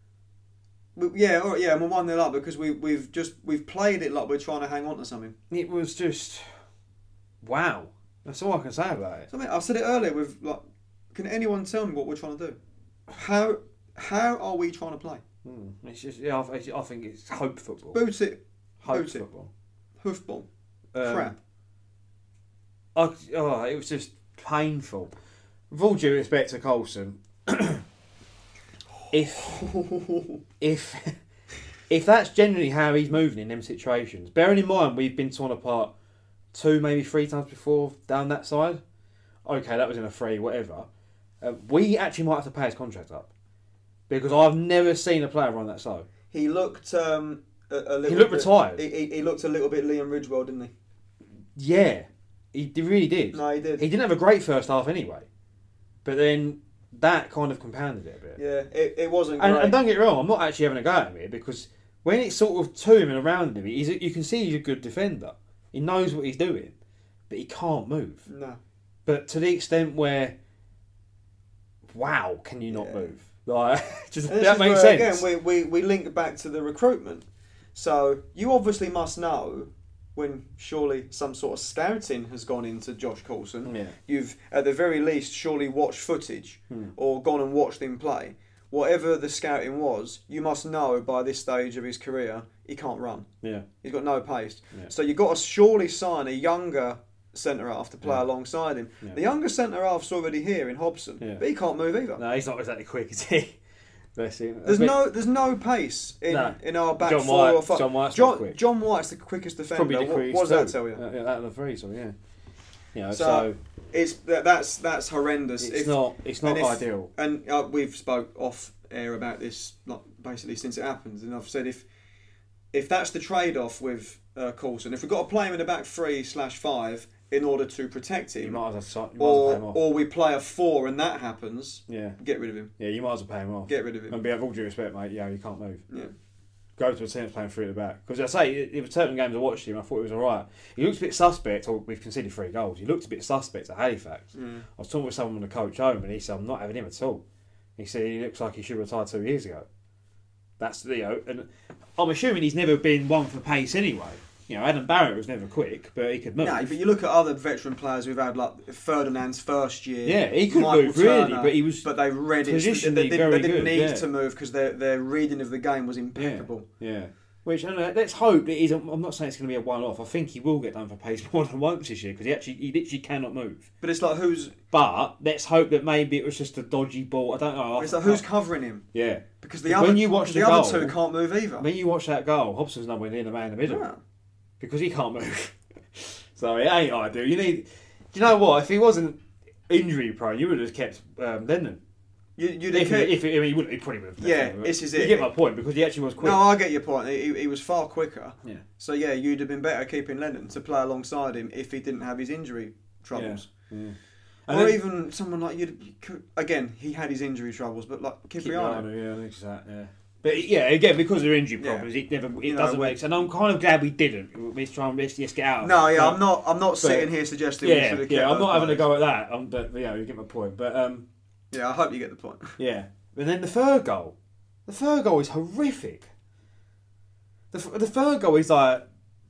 we, yeah, all right, yeah, and we're one nil up because we we've just we've played it like we're trying to hang on to something. It was just, wow. That's all I can say about it. So, I mean, I've said it earlier. With like, can anyone tell me what we're trying to do? How how are we trying to play? Hmm. It's just, yeah, I, I think it's hope football. Boot it, Hope boot it, football. hoofball, Um, crap. I, oh, it was just painful. With all due respect to Coulson, if if if that's generally how he's moving in them situations, bearing in mind we've been torn apart two, maybe three times before down that side. Okay, that was in a free, whatever. Uh, we actually might have to pay his contract up because I've never seen a player run that slow. He looked um, a, a little. He looked bit, retired. He, he, he looked a little bit Liam Ridgewell, didn't he? Yeah, he, he really did. No, he did. He didn't have a great first half anyway, but then that kind of compounded it a bit. Yeah, it, it wasn't great. And, and don't get me wrong, I'm not actually having a go at him here because when it's sort of to him and around him, he's a, you can see he's a good defender. He knows what he's doing, but he can't move. No. But to the extent where, wow, can you not Yeah. move? Like, just, And this that is makes where, sense. Again, we, we, we link back to the recruitment. So you obviously must know when surely some sort of scouting has gone into Josh Coulson. Yeah. You've at the very least surely watched footage Hmm. or gone and watched him play. Whatever the scouting was, you must know by this stage of his career he can't run. Yeah. He's got no pace. Yeah. So you've got to surely sign a younger centre half to play Yeah. alongside him. Yeah. The younger centre half's already here in Hobson, Yeah. but he can't move either. No, he's not exactly quick, is he? Bless him. There's A bit- no, there's no pace in, No. in our back John four White- or five. John White's John, not quick. John White's the quickest defender. probably the What, quickest what does that too. tell you? Uh, yeah, out of the three, so yeah. You know, So, so, it's that, that's that's horrendous. it's If- not it's not and if- ideal. And uh, we've spoke off air about this, like basically since it happened, and I've said if if that's the trade off with uh, Coulson, if we've got to play him in the back three slash five in order to protect You him, might as well, you might as well pay him or off. or we play a four and that happens, Yeah. get rid of him. Yeah, you might as well pay him off. Get rid of him. And be with all due respect, mate, yeah, you can't move. Yeah. Go to a team that's playing three at the back. Because I say, it was certain games I watched him, I thought he was alright. He looked a bit suspect, or we've conceded three goals. He looked a bit suspect at Halifax. Mm. I was talking with someone on the coach home, and he said, I'm not having him at all. He said, he looks like he should have retired two years ago. That's, you know, and I'm assuming he's never been one for pace anyway. You know, Adam Barrett was never quick, but he could move. No, but you look at other veteran players we've had, like Ferdinand's first year. Yeah, he could Michael move Turner, really, but he was but they read it. positionally They, they, very they didn't good, need yeah. to move because their their reading of the game was impeccable. Yeah. yeah. Which, I don't know, let's hope it is. I'm not saying it's going to be a one-off. I think he will get done for pace more than once this year because he actually, he literally cannot move. But it's like who's. But let's hope that maybe it was just a dodgy ball. I don't know. It's like who's covering him? Yeah. Because the when other you watch the, the goal, other two can't move either. When you watch that goal, Hobson's nowhere near the man in the middle Yeah. because he can't move. So it ain't ideal. You need. Do you know what? If he wasn't injury prone, you would have kept um, Lennon. You, you'd If, have he, kept- if he, I mean, he, wouldn't, he probably would have. Yeah, definitely, this is You it. get my point because he actually was quick. No, I get your point. He, he was far quicker. Yeah. So yeah, you'd have been better keeping Lennon to play alongside him if he didn't have his injury troubles. Yeah. yeah. Or then- even someone like you. you could, again, he had his injury troubles, but like Cipriano. Cipriano, yeah, I think so. Yeah. But yeah, again, because of injury Yeah. problems, it never it You know, doesn't when- make sense. And I'm kind of glad we didn't. Let's try and let's just get out of No, it. yeah, But- I'm not. I'm not but- sitting here suggesting we should Yeah, have kept yeah, I'm those not having a players. go at that. I'm, but yeah, you get my point. But um, Yeah, I hope you get the point. yeah. And then the third goal, the third goal is horrific. The the third goal is like,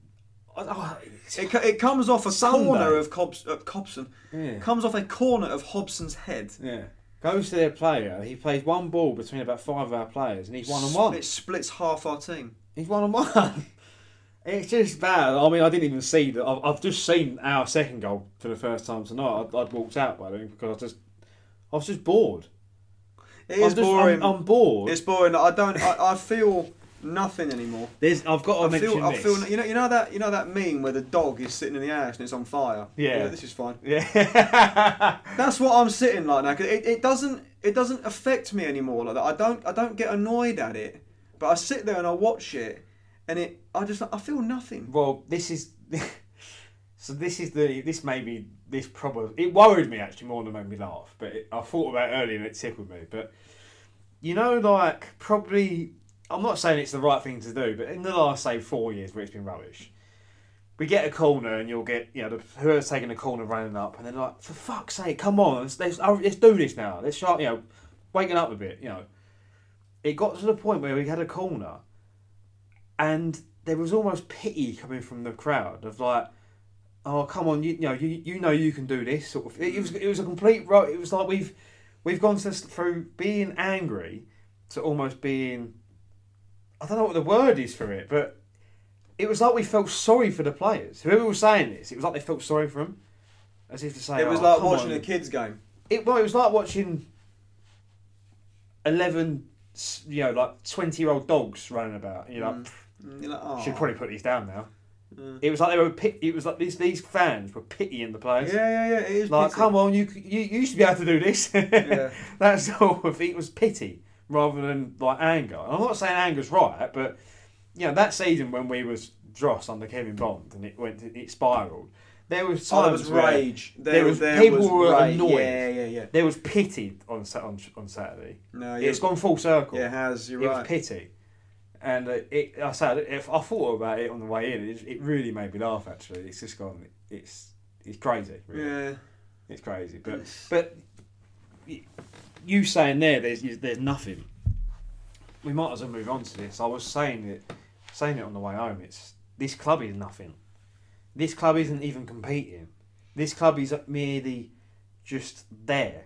oh, It, co- it comes off a Sunday. corner of Cobs, uh, Cobson. yeah, Comes off a corner of Hobson's head. yeah. Goes to their player. He plays one ball between about five of our players, and he's one on one. It splits half our team. He's one on one. It's just bad. I mean, I didn't even see that. I've, I've just seen our second goal for the first time tonight. I'd, I'd walked out by then because I just, I was just bored. It I'm is just- boring. I'm, I'm bored. It's boring. I don't. I, I feel nothing anymore. There's, I've got to I mention feel. I this. feel. You know. You know that. You know that meme where the dog is sitting in the ash and it's on fire. Yeah. This is fine. Yeah. That's what I'm sitting like now. 'Cause it, it doesn't. It doesn't affect me anymore like that. I don't. I don't get annoyed at it. But I sit there and I watch it, and it. I just. I feel nothing. Well, this is. So this is the. This may be. This probably. It worried me actually more than it made me laugh. But it, I thought about it earlier and it tickled me. But you know, like probably. I'm not saying it's the right thing to do, but in the last say four years where it's been rubbish, we get a corner and you'll get you know the, whoever's taking the corner running up, and they're like, for fuck's sake, come on, let's let's, oh, let's do this now. Let's start, you know, waking up a bit. You know, it got to the point where we had a corner, and there was almost pity coming from the crowd of like, oh come on, you, you know, you you know you can do this sort of. It, it was it was a complete. ro- It was like we've we've gone to, through being angry to almost being. I don't know what the word is for it, but it was like we felt sorry for the players. Whoever was saying this, it was like they felt sorry for them, as if to say, It was oh, like come watching on. a kids game. It, well, it was like watching eleven, you know, like twenty-year-old dogs running about. And you're like, Mm, You're like, oh. should probably put these down now. Mm. It was like they were. Pit, it was like these these fans were pitying the players. Yeah, yeah, yeah. It is. Like, pity. come on, you you you used to be able to do this. Yeah. That sort of thing. It was pity rather than like anger. And I'm not saying anger's right, but you know that season when we was Dross under Kevin Bond and it went it spiraled. There was times Oh, there was where rage. There, There, was there people was were rage. annoyed. Yeah, yeah, yeah. There was pity on Sa- on, on Saturday. No, It's yeah. gone full circle. Yeah, it has. You're it right. was pity, and uh, it. I said if I thought about it on the way in, it, it really made me laugh. Actually, it's just gone. It's it's crazy. Really. Yeah. It's crazy, but but y- you saying there, there's there's nothing. We might as well move on to this. I was saying it, saying it on the way home. It's this club is nothing. This club isn't even competing. This club is merely just there.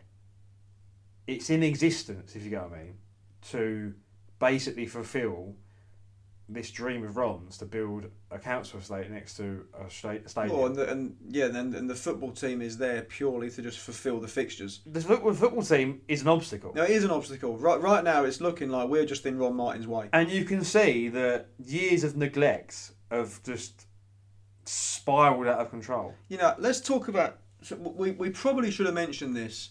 It's in existence, if you get what I mean, to basically fulfil this dream of Ron's to build a council estate next to a sta- stadium. Oh, and, the, and yeah, and, and the football team is there purely to just fulfil the fixtures. The football, football team is an obstacle. Now, it is an obstacle. Right, right now, it's looking like we're just in Ron Martin's way. And you can see that years of neglect have just spiraled out of control. You know, let's talk about. So we we probably should have mentioned this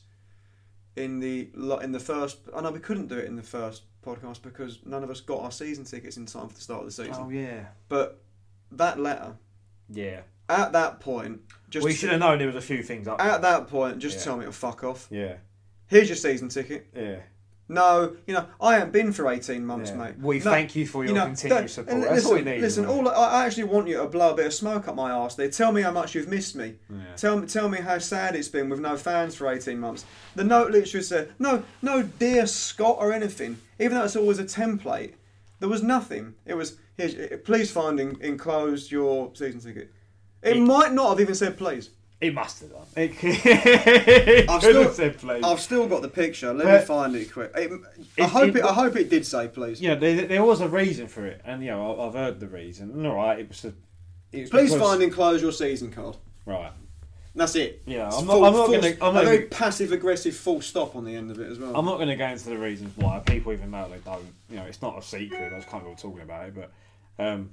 in the in the first. I know we couldn't do it in the first podcast because none of us got our season tickets in time for the start of the season. Oh, yeah. But that letter, Yeah. at that point, just We should have known there was a few things up at that point, just Yeah. tell me to fuck off. Yeah. Here's your season ticket. Yeah. No, you know, I haven't been for eighteen months, Yeah. mate. We No, thank you for your know, continued don't- support. and That's listen, all we need. Listen, isn't it? all I I actually want you to blow a bit of smoke up my arse there. Tell me how much you've missed me. Yeah. Tell me, tell me how sad it's been with no fans for eighteen months. The note literally said, no, no, dear Scott or anything. Even though it's always a template, There was nothing. It was, here's, please find en- enclosed your season ticket. It, it might not have even said please. It must have done. It could I've still, have said please. I've still got the picture. Let but me find it quick. It, it, I hope it, it, I hope it did say please. Yeah, you know, there, there was a reason for it, and you know I've heard the reason. And all right, it was. A, it was please because, find and close your season card. Right. That's it. Yeah, it's I'm full, not. I'm not full, going to. a very passive aggressive full stop on the end of it as well. I'm not going to go into the reasons why people even know they don't. You know, it's not a secret. I was kind of all talking about it, but um,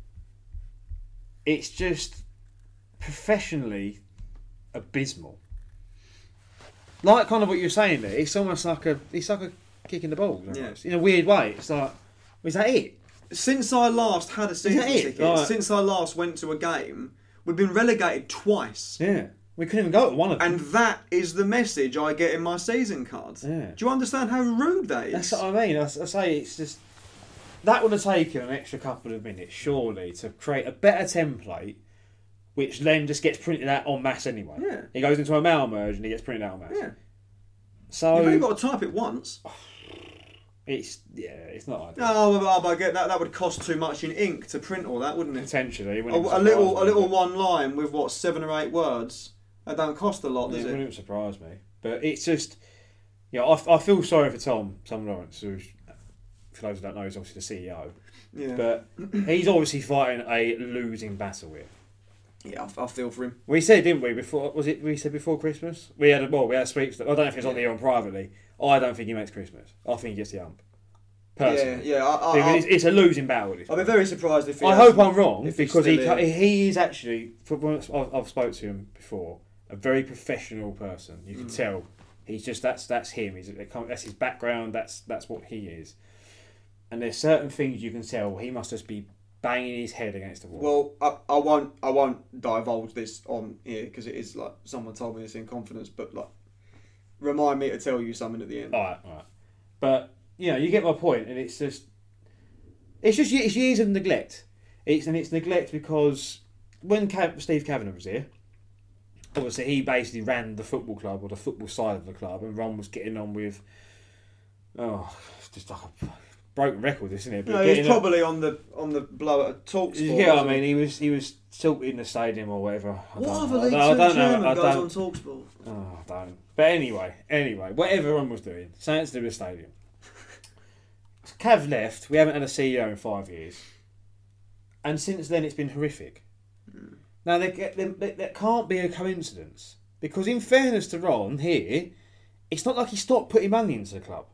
it's just professionally abysmal. Like kind of what you're saying there. It's almost like a. It's like a kick in the balls. Almost. Yeah. In a weird way. It's like, is that it? Since I last had a season ticket, right. since I last went to a game, we've been relegated twice. Yeah. We couldn't even go to one of them. And that is the message I get in my season cards. Yeah. Do you understand how rude that is? That's what I mean. I, I say it's just that would have taken an extra couple of minutes, surely, to create a better template, which then just gets printed out en masse anyway. Yeah. He goes into a mail merge and he gets printed out en masse. Yeah. So you've only got to type it once. It's yeah, it's not ideal. Oh, well, I get that. That would cost too much in ink to print all that, wouldn't it? Potentially. A, a little, a little one line with what seven or eight words. That don't cost a lot, does it? It wouldn't surprise me. But it's just, yeah, you know, I, I feel sorry for Tom, Tom Lawrence, who, for those who don't know, is obviously the C E O. Yeah. But he's obviously fighting a losing battle here. Yeah, I, I feel for him. We said, didn't we? Before was it? We said before Christmas. We had a well, we had a sweeps. I don't know if it's on the air on privately. I don't think he makes Christmas. I think he gets the ump. Personally. Yeah, yeah. I, I, it's, it's a losing battle. I'll be very surprised if he I hope I'm wrong if because he here. he is actually. I've, I've spoke to him before. A very professional person. You can mm. tell. He's just that's that's him. He's that's his background. That's that's what he is. And there's certain things you can tell he must just be banging his head against the wall. Well, I, I won't I won't divulge this on here because it is like someone told me this in confidence. But like, remind me to tell you something at the end. All right, all right. But you know, you get my point, and it's just it's just it's years of neglect. It's and it's neglect because when Cav, Steve Kavanagh was here. Obviously, he basically ran the football club or the football side of the club, and Ron was getting on with oh, it's just like a broken record, isn't it? But no, he was probably on the on the blow at Talksport. Yeah, I mean, he was he was tilted in the stadium or whatever. I what don't, other League I Two don't chairman know. I goes don't, on Talksport? Oh, I don't. But anyway, anyway, whatever Ron was doing, something to do with the stadium. Cav left. We haven't had a C E O in five years, and since then it's been horrific. Mm. Now, they, they, they, that can't be a coincidence. Because in fairness to Ron here, it's not like he stopped putting money into the club.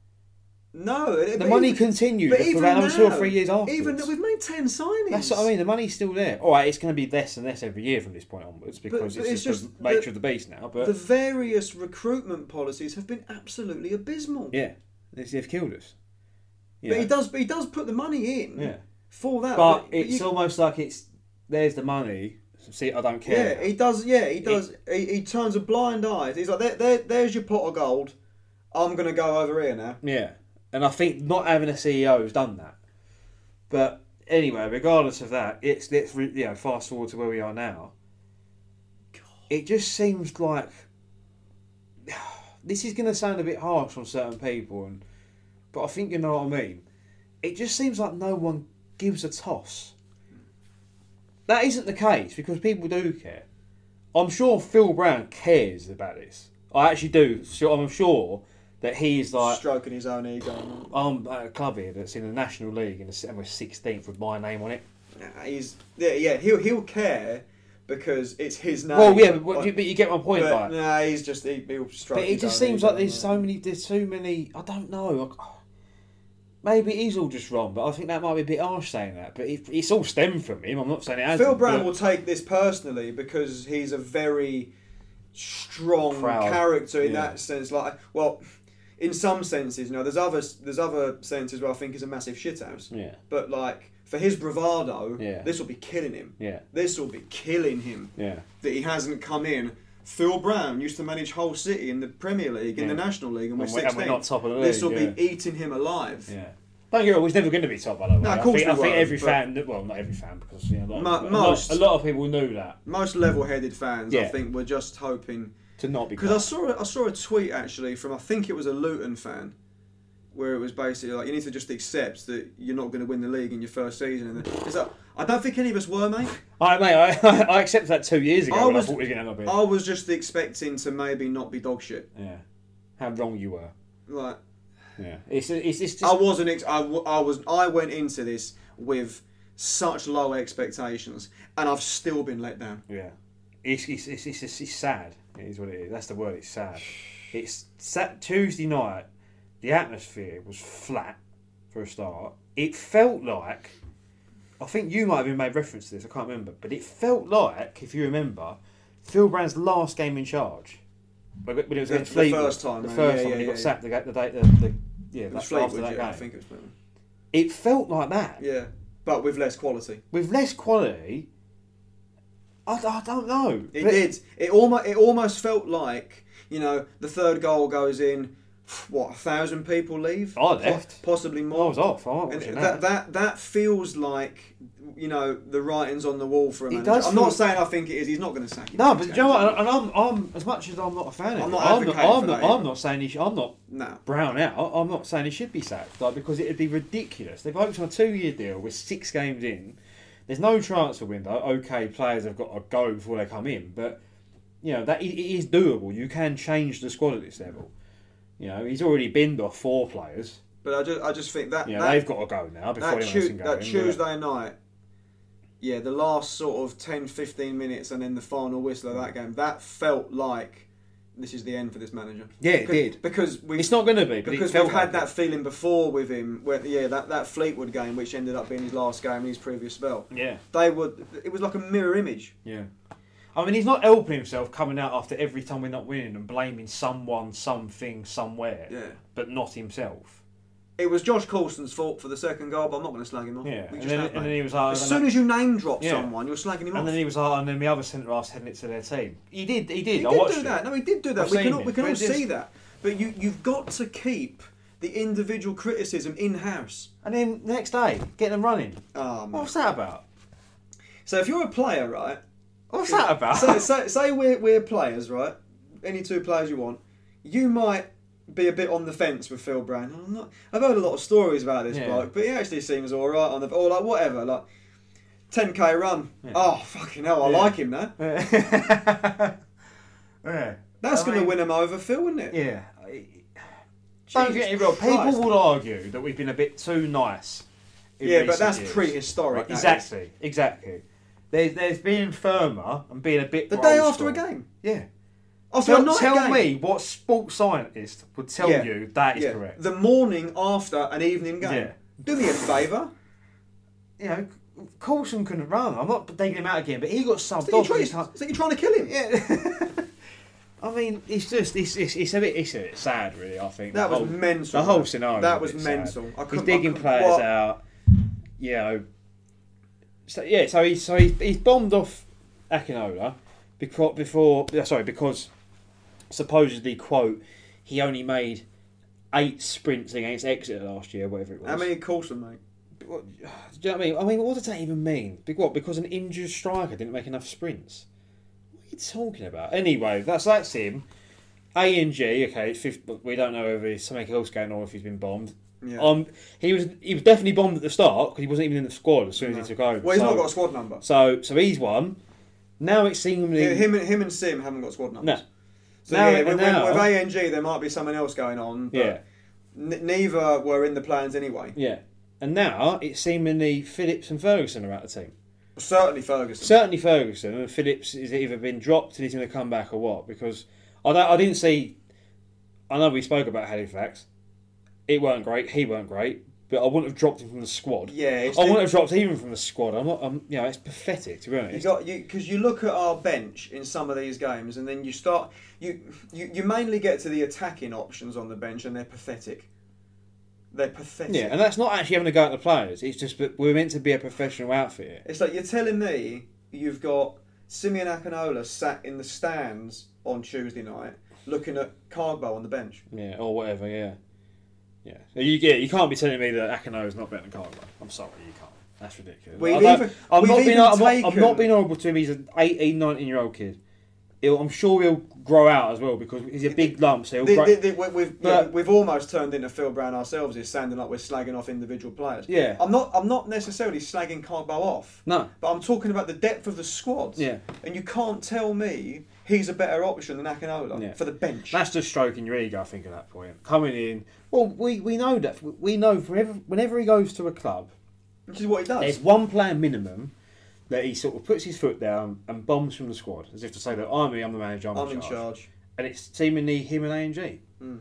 No. The money even, continued for about another two or three years afterwards. Even we've made ten signings. That's what I mean. The money's still there. All right, it's going to be less and less every year from this point onwards because but, but it's, it's just, just the nature the, of the beast now. But the various recruitment policies have been absolutely abysmal. Yeah. They've killed us. You but know. he does but he does put the money in yeah. for that. But, but it's you, almost like it's... There's the money. See, I don't care. Yeah, he does. Yeah, he does. It, he, he turns a blind eye. He's like, there, there, there's your pot of gold. I'm going to go over here now. Yeah, and I think not having a C E O has done that. But anyway, regardless of that, it's let's you know fast forward to where we are now. God. It just seems like this is going to sound a bit harsh on certain people, and but I think you know what I mean. It just seems like no one gives a toss. That isn't the case because people do care. I'm sure Phil Brown cares about this. I actually do. I'm sure that he's like stroking his own ego. I'm at a club here that's in the National League and we're sixteenth with my name on it. Nah, he's yeah, yeah. He'll he'll care because it's his name. Well, yeah, but, but, but you get my point. But, like, nah, he's just he, he'll stroke. But it just seems like there's so many. There's too many. I don't know. Maybe it is all just wrong, but I think that might be a bit harsh saying that. But it, it's all stemmed from him. I'm not saying it hasn't. Phil Brown but... will take this personally because he's a very strong Proud. character in yeah. that sense. Like, well, in some senses, you know, there's other there's other senses where I think he's a massive shithouse. Yeah. But like for his bravado, yeah. this will be killing him. Yeah. This will be killing him. Yeah. That he hasn't come in. Phil Brown used to manage Hull City in the Premier League, in yeah. the National League, and we're and sixteenth. And we're not top of the league. This will yeah. be eating him alive. Yeah. Don't get me wrong, he's never going to be top, by the way. No, of I course think, I we think won't, every fan, well, not every fan, because you know, a, lot, Mo- a, most, lot, a lot of people knew that. Most level-headed fans, yeah. I think, were just hoping to not be. Because I saw I saw a tweet actually from I think it was a Luton fan, where it was basically like you need to just accept that you're not going to win the league in your first season. And it's like, I don't think any of us were, mate. I mate, I, I accepted that two years ago. I when was, I thought we were going to be. I was just expecting to maybe not be dog shit. Yeah, how wrong you were. Like, yeah, it's it's, it's just. I wasn't. Ex- I, w- I was. I went into this with such low expectations, and I've still been let down. Yeah, it's it's it's it's, it's, it's sad. It is what it is. That's the word. It's sad. It's sat Tuesday night. The atmosphere was flat for a start. It felt like, I think you might have even made reference to this, I can't remember, but it felt like, if you remember, Phil Brown's last game in charge. When it was The, against the Fleetwood. first time, The man. first yeah, time yeah, he got yeah, sacked the, the day, the, the, yeah, It was that, after Fleetwood, that yeah, game. I think it was Fleetwood. It felt like that. Yeah, but with less quality. With less quality, I, I don't know. It But- did. It almost. It almost felt like, you know, the third goal goes in. What, a thousand people leave? I left. Po- possibly I more. was off. I wasn't And watching that, that. that that feels like, you know, the writing's on the wall for a It manager. does I'm feel- not saying I think it is. He's not going to sack him. No, but do you know what? And I'm, I'm as much as I'm not a fan of I'm it, not I'm not, advocating I'm for not, that I'm not saying he should, I'm not No. brown out. I'm not saying he should be sacked, like, because it'd be ridiculous. They've opened a two-year deal with six games in. There's no transfer window. Okay, players have got to go before they come in, but you know that it is doable. You can change the squad at this level. You know, he's already binned off four players. But I just, I just think that Yeah, that, they've got to go now before that, anyone tu- else can go that in, Tuesday night, yeah, the last sort of ten, fifteen minutes and then the final whistle of that game, that felt like this is the end for this manager. Yeah, it because, did. Because we've, It's not going to be, but because it felt we've had like that it. feeling before with him. Where, yeah, that, that Fleetwood game, which ended up being his last game in his previous spell. Yeah. They would. It was like a mirror image. Yeah. I mean, he's not helping himself coming out after every time we're not winning and blaming someone, something, somewhere, Yeah. but not himself. It was Josh Coulson's fault for the second goal, but I'm not going to slag him off. Yeah, We and just then, have, and mate. then he was like, as and soon that- as you name drop Yeah. someone, you're slagging him off. and then he was like, and then the other centre half's heading it to their team. He did, he did. He I did watched do it. that. No, he did do that. I've we seen can all, it, we can but all it just- see that. But you, you've got to keep the individual criticism in-house. And then the next day, getting them running. Oh, man. What's that about? So if you're a player, right? What's that about? So, so, say we're, we're players, right? Any two players you want. You might be a bit on the fence with Phil Brown. I'm not, I've heard a lot of stories about this Yeah. bloke, but he actually seems all right on the... Or like, whatever, like... ten k run. Yeah. Oh, fucking hell, I Yeah. like him now. yeah. That's I going to mean, win him over, Phil, wouldn't it? Yeah. Don't get me wrong. People would argue that we've been a bit too nice. in Yeah, but recent that's years. prehistoric. Right, that is. exactly, exactly. There's there's being firmer and being a bit. The more day old after a school. game. Yeah. After a Tell, night tell game. me what sports scientist would tell Yeah. you that is Yeah. correct. The morning after an evening game. Yeah. Do me a favour. You know, Coulson couldn't run. I'm not taking him out again, but he got subbed Think you're off. trying, this time. think you're trying to kill him? Yeah. I mean, it's just it's, it's it's a bit it's a bit sad, really. I think That the was whole, mental. The whole man. scenario. That was was a bit mental. sad. I He's couldn't- digging I couldn't- players what? out. You know. So yeah, so he so he, he's bombed off Akinola because before sorry because supposedly quote he only made eight sprints against Exeter last year, whatever it was. How many Coulson, mate? What, do you know what I mean? I mean, what does that even mean? Be- What? Because an injured striker didn't make enough sprints? What are you talking about? Anyway, that's that's him. A N G, okay, it's fifth, we don't know if there's something else going on, if he's been bombed. Yeah. Um, he was he was definitely bombed at the start because he wasn't even in the squad as soon as No. he took over. Well, he's so, not got a squad number. So so he's one. Now it's seemingly Yeah, him, and, him and Sim haven't got squad numbers. no. So Now- yeah, with, now- with, with A N G there might be someone else going on. But Yeah. n- neither were in the plans anyway. Yeah, and now it's seemingly Phillips and Ferguson are out of the team. Certainly Ferguson. Certainly Ferguson, and Phillips has either been dropped and he's going to come back or what? Because I don't, I didn't see. I know we spoke about Halifax. It weren't great. He weren't great. But I wouldn't have dropped him from the squad. Yeah, I it's wouldn't the- have dropped even from the squad. I'm not. I'm, you know, it's pathetic to be honest. You got you because you look at our bench in some of these games, and then you start you, you you mainly get to the attacking options on the bench, and they're pathetic. They're pathetic. Yeah, and that's not actually having to go at the players. It's just that we're meant to be a professional outfit. It's like you're telling me you've got Simeon Akinola sat in the stands on Tuesday night looking at Cargbo on the bench. Yeah, or whatever. Yeah, yeah. So you get. You can't be telling me that Akino is not better than Carlo. I'm sorry, you can't. That's ridiculous. We've I don't- even- I'm, we've not being, even I'm, not, I'm taken- not being horrible to him. He's an eighteen, nineteen year old kid. he'll, I'm sure he'll grow out as well because he's a big lump. So he'll The, grow. the, the, we- we've But- yeah, we've almost turned into Phil Brown ourselves. Is sounding like we're slagging off individual players. Yeah. I'm not. I'm not necessarily slagging Carbo off. No. But I'm talking about the depth of the squad. Yeah. And you can't tell me he's a better option than Akinola Yeah. for the bench. That's just stroking your ego, I think, at that point. Coming in, well, we, we know that. We know whenever, whenever he goes to a club, Which is what he does. there's one player minimum that he sort of puts his foot down and bombs from the squad, as if to say that I'm me, I'm the manager, I'm, I'm in, in charge. charge. And it's seemingly him and A and G. Mm.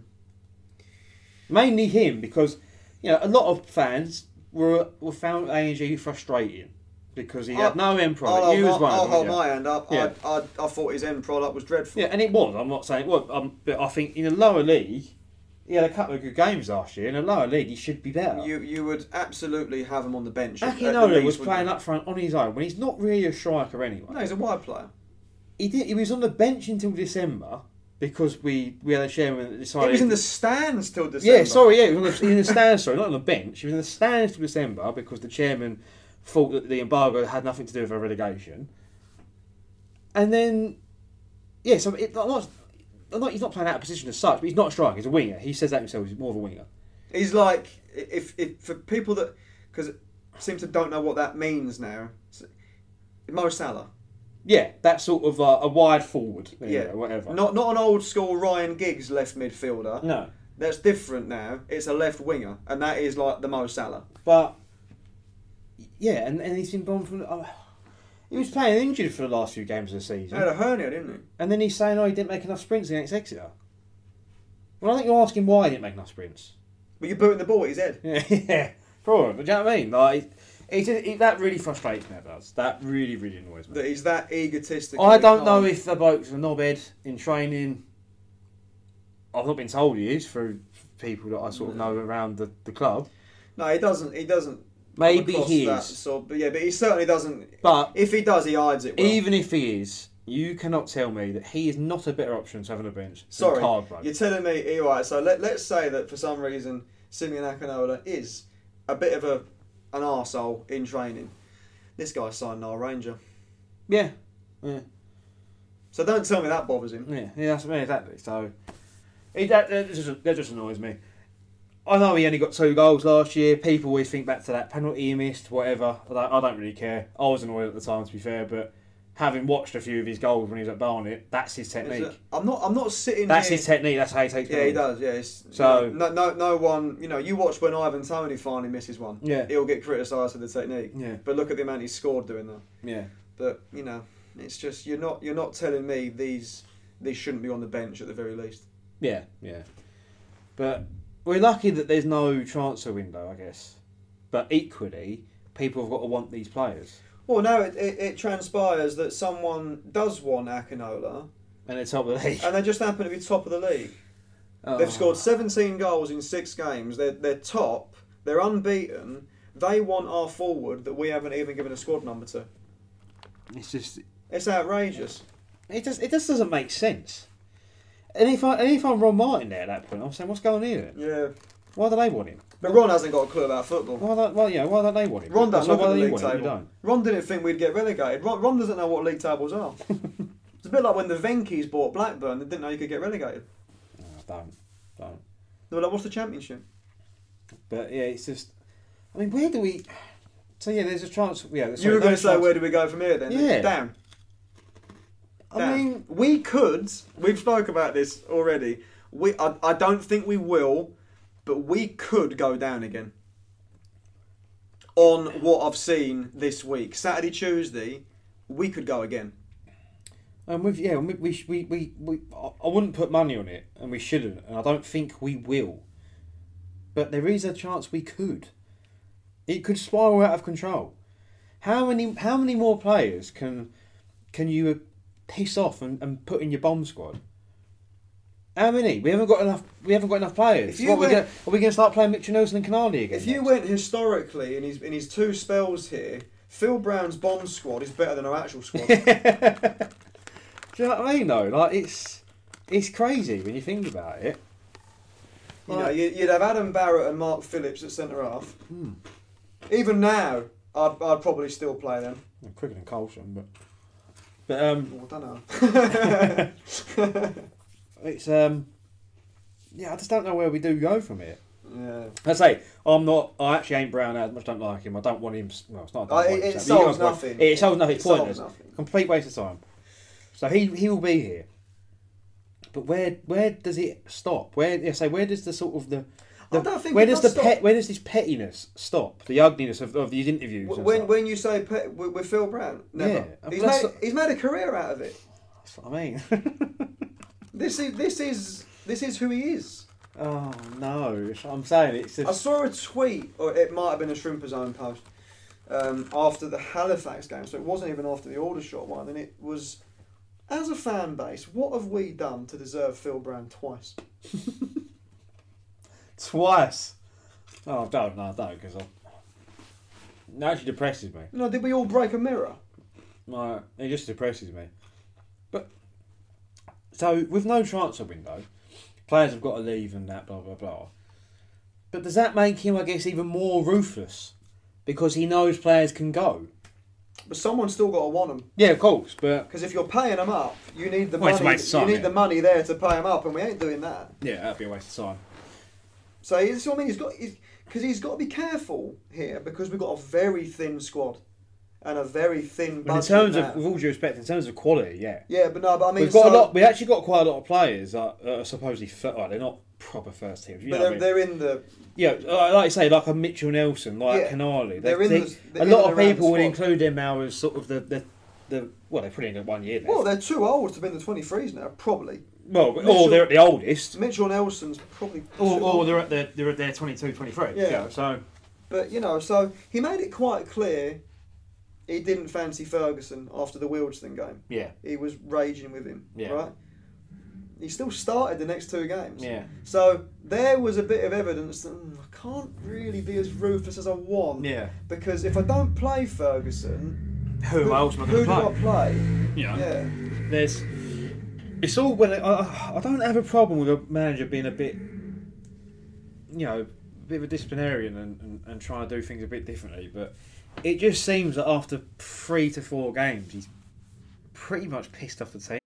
Mainly him, because you know a lot of fans were were found A and G frustrating because he had I'll- no end product. I'll, you hold was my, one I'll of them, hold yeah. my hand up. Yeah. I, I, I thought his end product was dreadful. Yeah, and it was. I'm not saying well, um, but I think in the lower league, he had a couple of good games last year. In the lower league, he should be better. You you would absolutely have him on the bench. at- at the Akinola least, was wouldn't playing you? up front on his own when he's not really a striker anyway. No, he's a wide player. He did. He was on the bench until December because we, we had a chairman that decided He was in the stands till December. Yeah, sorry, yeah, he was in the stands. Sorry, not on the bench. He was in the stands till December because the chairman thought that the embargo had nothing to do with a relegation. And then, yeah, so it, I'm not, I'm not, he's not playing out of position as such, but he's not a striker. He's a winger. He says that himself. He's more of a winger. He's like, if, if for people that, because seem to don't know what that means now, Mo Salah. Yeah, that's sort of a, a wide forward. you Yeah, know, whatever. Not not an old school Ryan Giggs left midfielder. No, That's different now. It's a left winger, and that is like the Mo Salah. but yeah, and, and he's been bombed from. Oh, he was playing injured for the last few games of the He season. had a hernia, didn't he? And then he's saying, oh, he didn't make enough sprints against Exeter. Well, I think you're asking why he didn't make enough sprints. But you're booting the ball at his head. Yeah, yeah. Probably. But do you know what I mean? Like, it's just, it, that really frustrates me, that does. That really, really annoys me. That he's that egotistical. I he don't know can't- if the bloke's a knobhead in training. I've not been told he is through people that I sort of know around the, the club. No, he doesn't. He doesn't. Maybe come across he that is. Sort, but yeah, but he certainly doesn't. But if he does, he hides it well. even if he is, you cannot tell me that he is not a better option to have on the bench than Sorry, Cardboard. you're telling me, all right, so let, let's say that for some reason Simeon Akinola is a bit of a an arsehole in training. This guy's signed our Ranger. Yeah. Yeah. So don't tell me that bothers him. Yeah, yeah, that's me, exactly. So, it, that, that, just, that just annoys me. I know he only got two goals last year. People always think back to that penalty he missed, whatever. I don't, I don't really care. I was annoyed at the time, to be fair, but having watched a few of his goals when he was at Barnet, that's his Is technique. it- I'm not. I'm not sitting. That's here, his technique. That's how he takes Yeah, he penalties. does. Yeah. It's, So- you know, no, no, no one. You know, you watch when Ivan Toney finally misses one. Yeah. He'll get criticised for the technique. Yeah. But look at the amount he scored doing that. Yeah. But you know, it's just you're not. You're not telling me these. These shouldn't be on the bench at the very least. Yeah, yeah. But we're lucky that there's no transfer window, I guess. But equally, people have got to want these players. Well, now it, it, it transpires that someone does want Akinola, And it's top of the league. and they just happen to be top of the league. Oh. They've scored seventeen goals in six games. They're they're top. They're unbeaten. They want our forward that we haven't even given a squad number to. It's just... It's outrageous. It just it just doesn't make sense. And if I and if I'm Ron Martin there at that point, I'm saying, what's going on here? Then? Yeah. Why do they want him? But Ron hasn't got a clue about football. Why don't why, you know, why don't they want him? Ron doesn't So look why at the do you league want him? You table. don't. Ron didn't think we'd get relegated. Ron, Ron doesn't know what league tables are. It's a bit like when the Venkies bought Blackburn. They didn't know you could get relegated. No, don't don't. They were like, what's the championship? But yeah, it's just. I mean, where do we? So yeah, there's a chance. Yeah, You were going to say, where do we go from here then? Yeah. Down. I Down. mean, we could. We've spoke about this already. We. I, I don't think we will, but we could go down again. On what I've seen this week, Saturday, Tuesday, we could go again. and we've yeah, we we, we we we I I wouldn't put money on it, and we shouldn't, and I don't think we will. But there is a chance we could. It could spiral out of control. How many how many more players can can you piss off and, and put in your bomb squad? How many? We haven't got enough. We haven't got enough players. If you What, we're went- gonna, are we going to start playing Mitchell Nelson and Canardi again? If you next? went historically in his in his two spells here, Phil Brown's bomb squad is better than our actual squad. Do you know what I mean? Though, like it's it's crazy when you think about it. You know, you- you'd have Adam Barrett and Mark Phillips at centre half. Hmm. Even now, I'd, I'd probably still play them. Quicker than Coulson, but But um, oh, I don't know. it's um, yeah, I just don't know where we do go from here. Yeah. I say I'm not. I actually ain't Brown as much. Don't like him. I don't want him. Well, it's not. Uh, I don't it want it him, solves you know, nothing. It solves nothing. It's It solves pointless. nothing. Complete waste of time. So he he will be here. But where where does it stop? Where I say where does the sort of the, the I don't think where it does does the pet stop. where does this pettiness stop? The ugliness of, of these interviews. and When stuff? when you say pe- with, with Phil Brown, never. Yeah, he's, but that's made, not- he's made a career out of it. That's what I mean. This is this is this is who he is. Oh no! That's what I'm saying. It's just... I saw a tweet, or it might have been a Shrimpers Own post, um, after the Halifax game, so it wasn't even after the Aldershot one, and it was, as a fan base, what have we done to deserve Phil Brown twice? Twice. Oh, I don't. No, I don't, because it actually depresses me. No, did we all break a mirror? Like, it just depresses me. But so with no transfer window, players have got to leave and that blah blah blah. But does that make him, I guess, even more ruthless because he knows players can go? But someone's still got to want them. Yeah, of course. But Because if you're paying them up, you need the Well, it's a money. waste of time, you need yeah. the money there to pay them up, and we ain't doing that. yeah, that'd be a waste of time. So this is what I mean. He's got because he's got to be careful here because we've got a very thin squad and a very thin But in budget. terms now. of, with all due respect, in terms of quality, yeah. Yeah, but no, but I mean, We've got so, a lot. We actually got quite a lot of players that are supposedly. Fir- well, they're not proper first teams. You but know they're, what I mean? they're in the. Yeah, uh, like I say, like a Mitchell Nelson, like Yeah, Canali. they're They, in they, the- they're a in lot and of around people the would squad. include them now as sort of the, the, the well, they put in one year left. Well, they're too old to be in the twenty-threes now, probably. Well, Mitchell- or they're at the oldest, Mitchell Nelson's probably. or, too or old. they're at their they're at their twenty-two, twenty-three. Yeah. Yeah. So But you know, so he made it quite clear he didn't fancy Ferguson after the Wildston game. yeah, He was raging with him, Yeah. right? He still started the next two games. yeah, So there was a bit of evidence that mm, I can't really be as ruthless as I want. yeah. Because if I don't play Ferguson, Who else am I who going to do play? I play? You know, Yeah. there's. It's all when I, I don't have a problem with a manager being a bit, you know, a bit of a disciplinarian and, and, and trying to do things a bit differently. But it just seems that after three to four games, he's pretty much pissed off the team.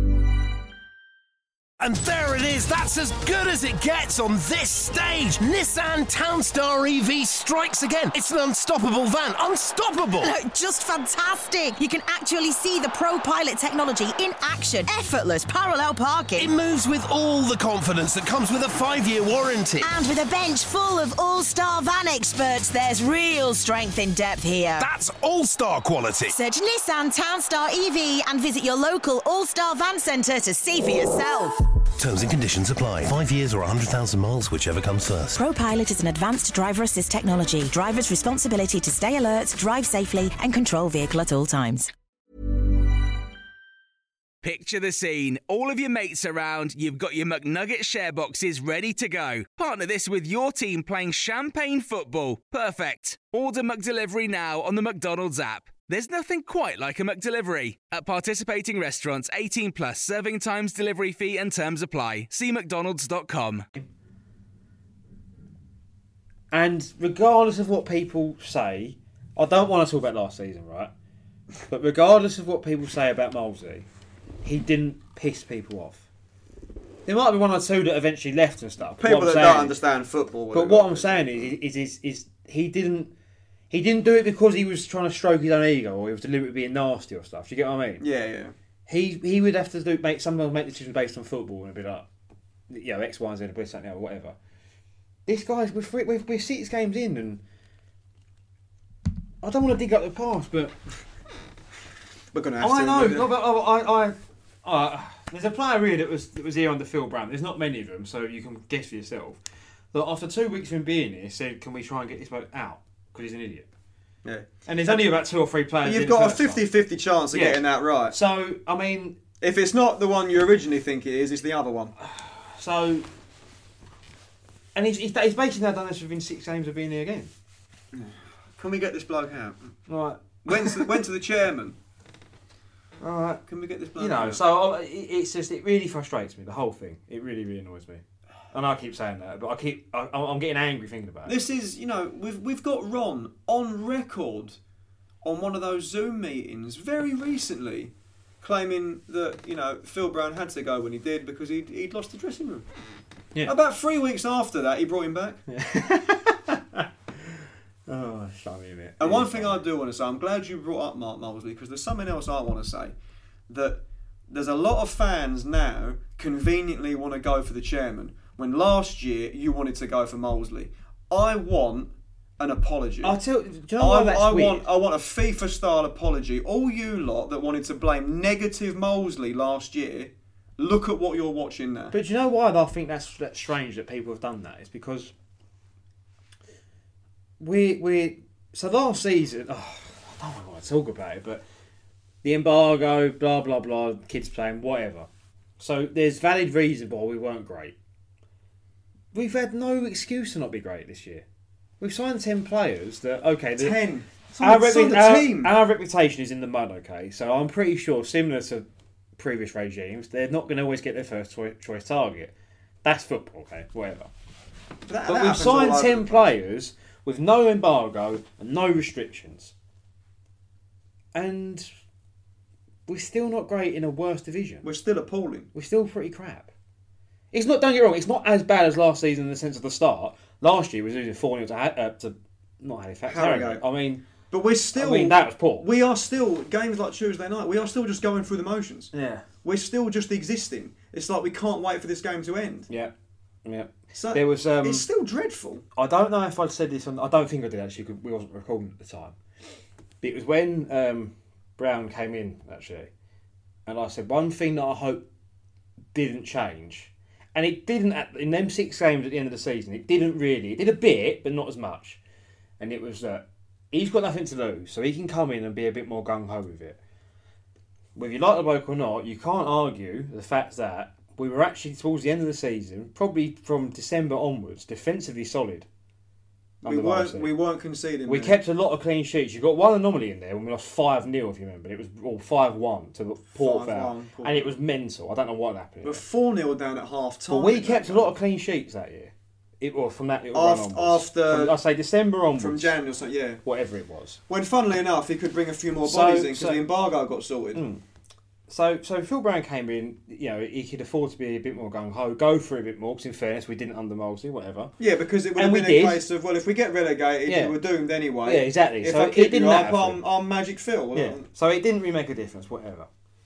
And there it is, that's as good as it gets on this stage. Nissan Townstar E V strikes again. It's an unstoppable van, unstoppable. Look, just fantastic. You can actually see the Pro Pilot technology in action. Effortless parallel It parking. moves with all the confidence that comes with a five-year warranty. And with a bench full of all-star van experts, there's real strength in depth here. That's all-star quality. Search Nissan Townstar E V and visit your local all-star van centre to see for yourself. Terms and conditions apply. Five years or one hundred thousand miles, whichever comes first. ProPilot is an advanced driver assist technology. Driver's responsibility to stay alert, drive safely, and control vehicle at all times. Picture the scene. All of your mates around, you've got your McNugget share boxes ready to go. Partner this with your team playing champagne football. Perfect. Order McDelivery now on the McDonald's app. There's nothing quite like a McDelivery. At participating restaurants, eighteen plus, serving times, delivery fee and terms apply. See mcdonalds dot com. And regardless of what people say, I don't want to talk about last season, right? But regardless of what people say about Molesley, he didn't piss people off. There might be one or two that eventually left and stuff. People What I'm that saying don't understand football. But what I'm saying is, is, is, is he didn't, he didn't do it because he was trying to stroke his own ego or he was deliberately being nasty or stuff. Do you get what I mean? Yeah, yeah. He he would have to do make sometimes make decisions based on football and be like, you know, X, Y, and Z, and something or whatever. This guy's we're, we're we're six games in and I don't want to dig up the past, but We're gonna have I to. know. maybe. No, but I, I, I, uh, there's a player here that was that was here under Phil Brown. There's not many of them, so you can guess for yourself. That after two weeks of him being here, said, "Can we try and get this bloke out? Because he's an idiot." Yeah. And there's only about two or three players. You've in got the a first half. fifty-fifty chance of Yeah. getting that right. So I mean, If it's not the one you originally think it is, it's the other one. so, and he's, he's, he's basically now done this within six games of being here again. Can we get this bloke out? Right. Went to, went to the chairman. All right. Can we get this bloke You know, out? so I- it- it's just it really frustrates me. The whole thing. It really, really annoys me. And I keep saying that, but I keep I, I'm getting angry thinking about it. This is, you know, we've we've got Ron on record on one of those Zoom meetings very recently claiming that, you know, Phil Brown had to go when he did because he'd, he'd lost the dressing room. Yeah. About three weeks after that, he brought him back. Oh, funny, isn't it? And It one is thing funny. I do want to say, I'm glad you brought up Mark Molesley, because there's something else I want to say. That there's a lot of fans now conveniently want to go for the chairman, when last year you wanted to go for Molesley. I want an apology. I'll tell do you know why I, that's I weird? want I want a FIFA style apology. All you lot that wanted to blame negative Molesley last year, look at what you're watching now. But do you know why I think that's, that's strange that people have done that? It's because we we so last season. Oh, I don't want to talk about it, but the embargo, blah blah blah, kids playing, whatever. So there's valid reason why we weren't great. We've had no excuse to not be great this year. We've signed ten players that okay, the, Ten. It's Our, on, it's on repu- the our, team. our reputation is in the mud, okay? So I'm pretty sure, similar to previous regimes, they're not going to always get their first choice, choice target. That's football, okay? Whatever. That- But that we've happens all signed over ten the place. players with no embargo and no restrictions. And we're still not great in a worse division. We're still appalling. We're still pretty crap. It's not, don't get me wrong, it's not as bad as last season in the sense of the start. Last year we was losing four nil to, Ha- uh, to not Halifax, Harrogate. Harrogate. I mean, But we're still. I mean, that was poor. We are still, games like Tuesday night, we are still just going through the motions. Yeah. We're still just existing. It's like we can't wait for this game to end. Yeah. Yeah. So There was, um, it's still dreadful. I don't know if I'd said this on. I don't think I did actually, because we wasn't recording at the time. But it was when um, Brown came in actually, and I said one thing that I hope didn't change, and it didn't at, in them six games at the end of the season. It didn't really. It did a bit, but not as much. And it was that he's got nothing to lose, so he can come in and be a bit more gung ho with it. Whether you like the bloke or not, you can't argue the fact that we were actually towards the end of the season, probably from December onwards, defensively solid. We under weren't, Molesley. we weren't conceding. We many. kept a lot of clean sheets. You got one anomaly in there when we lost five nil, if you remember. It was all five one to Port Vale. five one, Port And it Vale. was mental. I don't know what happened. We're four nil down at half time. But we kept a lot of clean sheets that year. It was from that little After- run onwards. after- From, I say December onwards. from January or something, yeah. Whatever it was. When, funnily enough, he could bring a few more So- bodies in because so- the embargo got sorted. Mm. So, so Phil Brown came in. You know, he could afford to be a bit more gung ho, go for a bit more. Because in fairness, we didn't under Molesley, whatever. Yeah, because it would And have we been a did. case of, well, if we get relegated, Yeah. we're doomed anyway. Yeah, exactly. If So I it keep didn't you up, matter for I'm, him. I'm Magic Phil. Yeah. So it didn't really make a difference, whatever.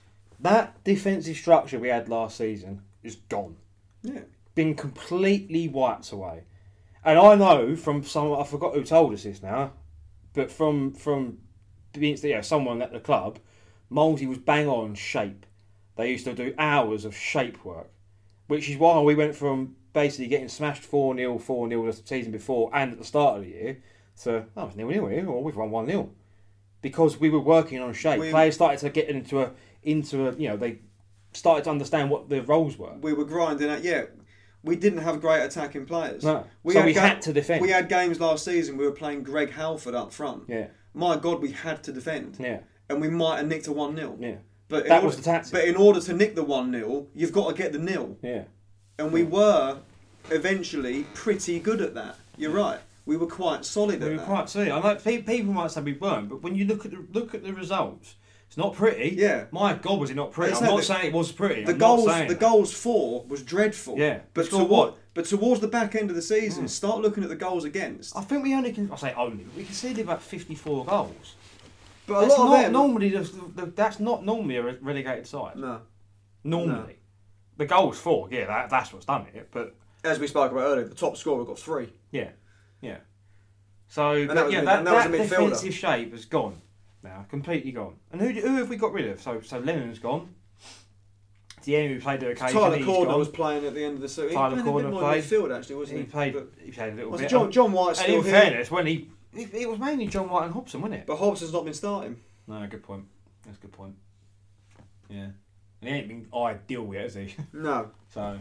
That defensive structure we had last season is gone. Yeah. Been completely wiped away. And I know from some, I forgot who told us this now, but from from being, you know, someone at the club, Molesley was bang on shape. They used to do hours of shape work, which is why we went from basically getting smashed four nil, four nil the season before and at the start of the year to, oh, it's nil nil here, or we've won one nil. Because we were working on shape. We- Players started to get into a, into a, you know, they started to understand what their roles were. We were grinding out, yeah. We didn't have great attacking players. No. So we had to defend. We had games last season, we were playing Greg Halford up front. Yeah. My God, we had to defend. Yeah. And we might have nicked a one nil. Yeah. But in That order, was the tactic. But in order to nick the one nil, you've got to get the nil. Yeah. And we were eventually pretty good at that. You're right. We were quite solid We at were that. quite silly. I know pe- people might say we weren't, but when you look at the look at the results, it's not pretty. Yeah. My God, was it not pretty? It's I'm like not the- saying it was pretty. The I'm goals, not saying the that. goals for was dreadful. Yeah. But We scored toward, what? but towards the back end of the season, Mm. start looking at the goals against. I think we only can. I say only. We conceded about fifty-four goals. But a That's lot not of them. normally. The, the, that's not normally a re- relegated side. No. Normally, the goals for yeah, that, that's what's done it. But As we spoke about earlier, the top scorer got three. yeah, yeah. So that but was yeah, a mid- that, and that was that a midfielder. defensive shape has gone now, completely gone. And who who have we got rid of? So so Lennon's gone. Thierry played the occasion. Tyler he's Cordner gone. was playing at the end of the season. Tyler he played a Cordner bit more played. midfield actually, wasn't He he? played. But, He played a little was bit. it John, Um, John White's and still in here. fairness, when he it, it was mainly John White and Hobson, wasn't it? But Hobson's not been starting. No, good point. That's a good point. Yeah, and he ain't been ideal yet, has he? No. So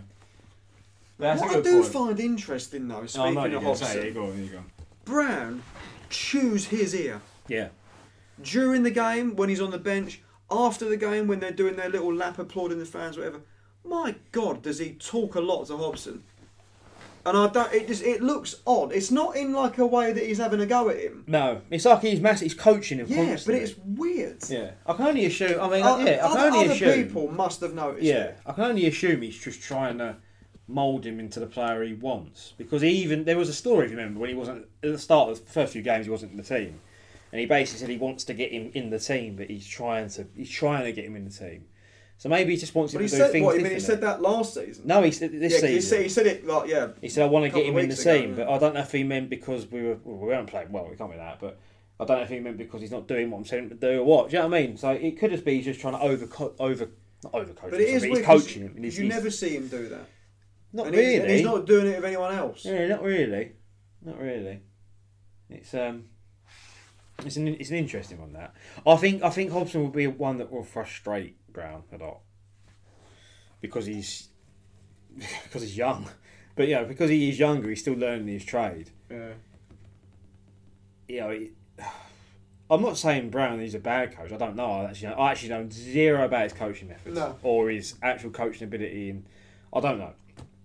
that's what a good I do point. find interesting though, Oh, I speaking know of you're gonna say Hobson, it. Go on, there you go. Brown chews his ear. Yeah. During the game, when he's on the bench, after the game, when they're doing their little lap applauding the fans, whatever. My God, does he talk a lot to Hobson? And I don't. It just it looks odd. It's not in like a way that he's having a go at him. No, it's like he's massive. He's coaching him. Yeah, constantly. but it's weird. Yeah, I can only assume. I mean, Other, yeah, I can other, only other assume. people must have noticed. Yeah, it. I can only assume he's just trying to mould him into the player he wants. Because even there was a story, if you remember, when he wasn't at the start of the first few games, he wasn't in the team, and he basically said he wants to get him in the team, but he's trying to he's trying to get him in the team. So maybe he just wants him But to he do said, things what, you mean differently. he said that last season? No, he said this yeah, season. He said, he said it like yeah. He said I want to get couple him of in the weeks ago, team, yeah. but I don't know if he meant because we were well, we weren't playing well. We can't be that, but I don't know if he meant because he's not doing what I'm saying him to do or what. Do you know what I mean? So it could just be he's just trying to over over not over coach. But it him, is but weird he's 'cause coaching him. and he's- You he's- never see him do that. Not and really. He's, and he's not doing it with anyone else. Yeah, not really. Not really. It's um, it's an it's an interesting one that I think I think Hobson will be one that will frustrate Brown a lot because he's because he's young, but yeah, because he is younger, he's still learning his trade. Yeah. You know, he, I'm not saying Brown is a bad coach. I don't know. I actually I actually know zero about his coaching methods No. or his actual coaching ability, and I don't know.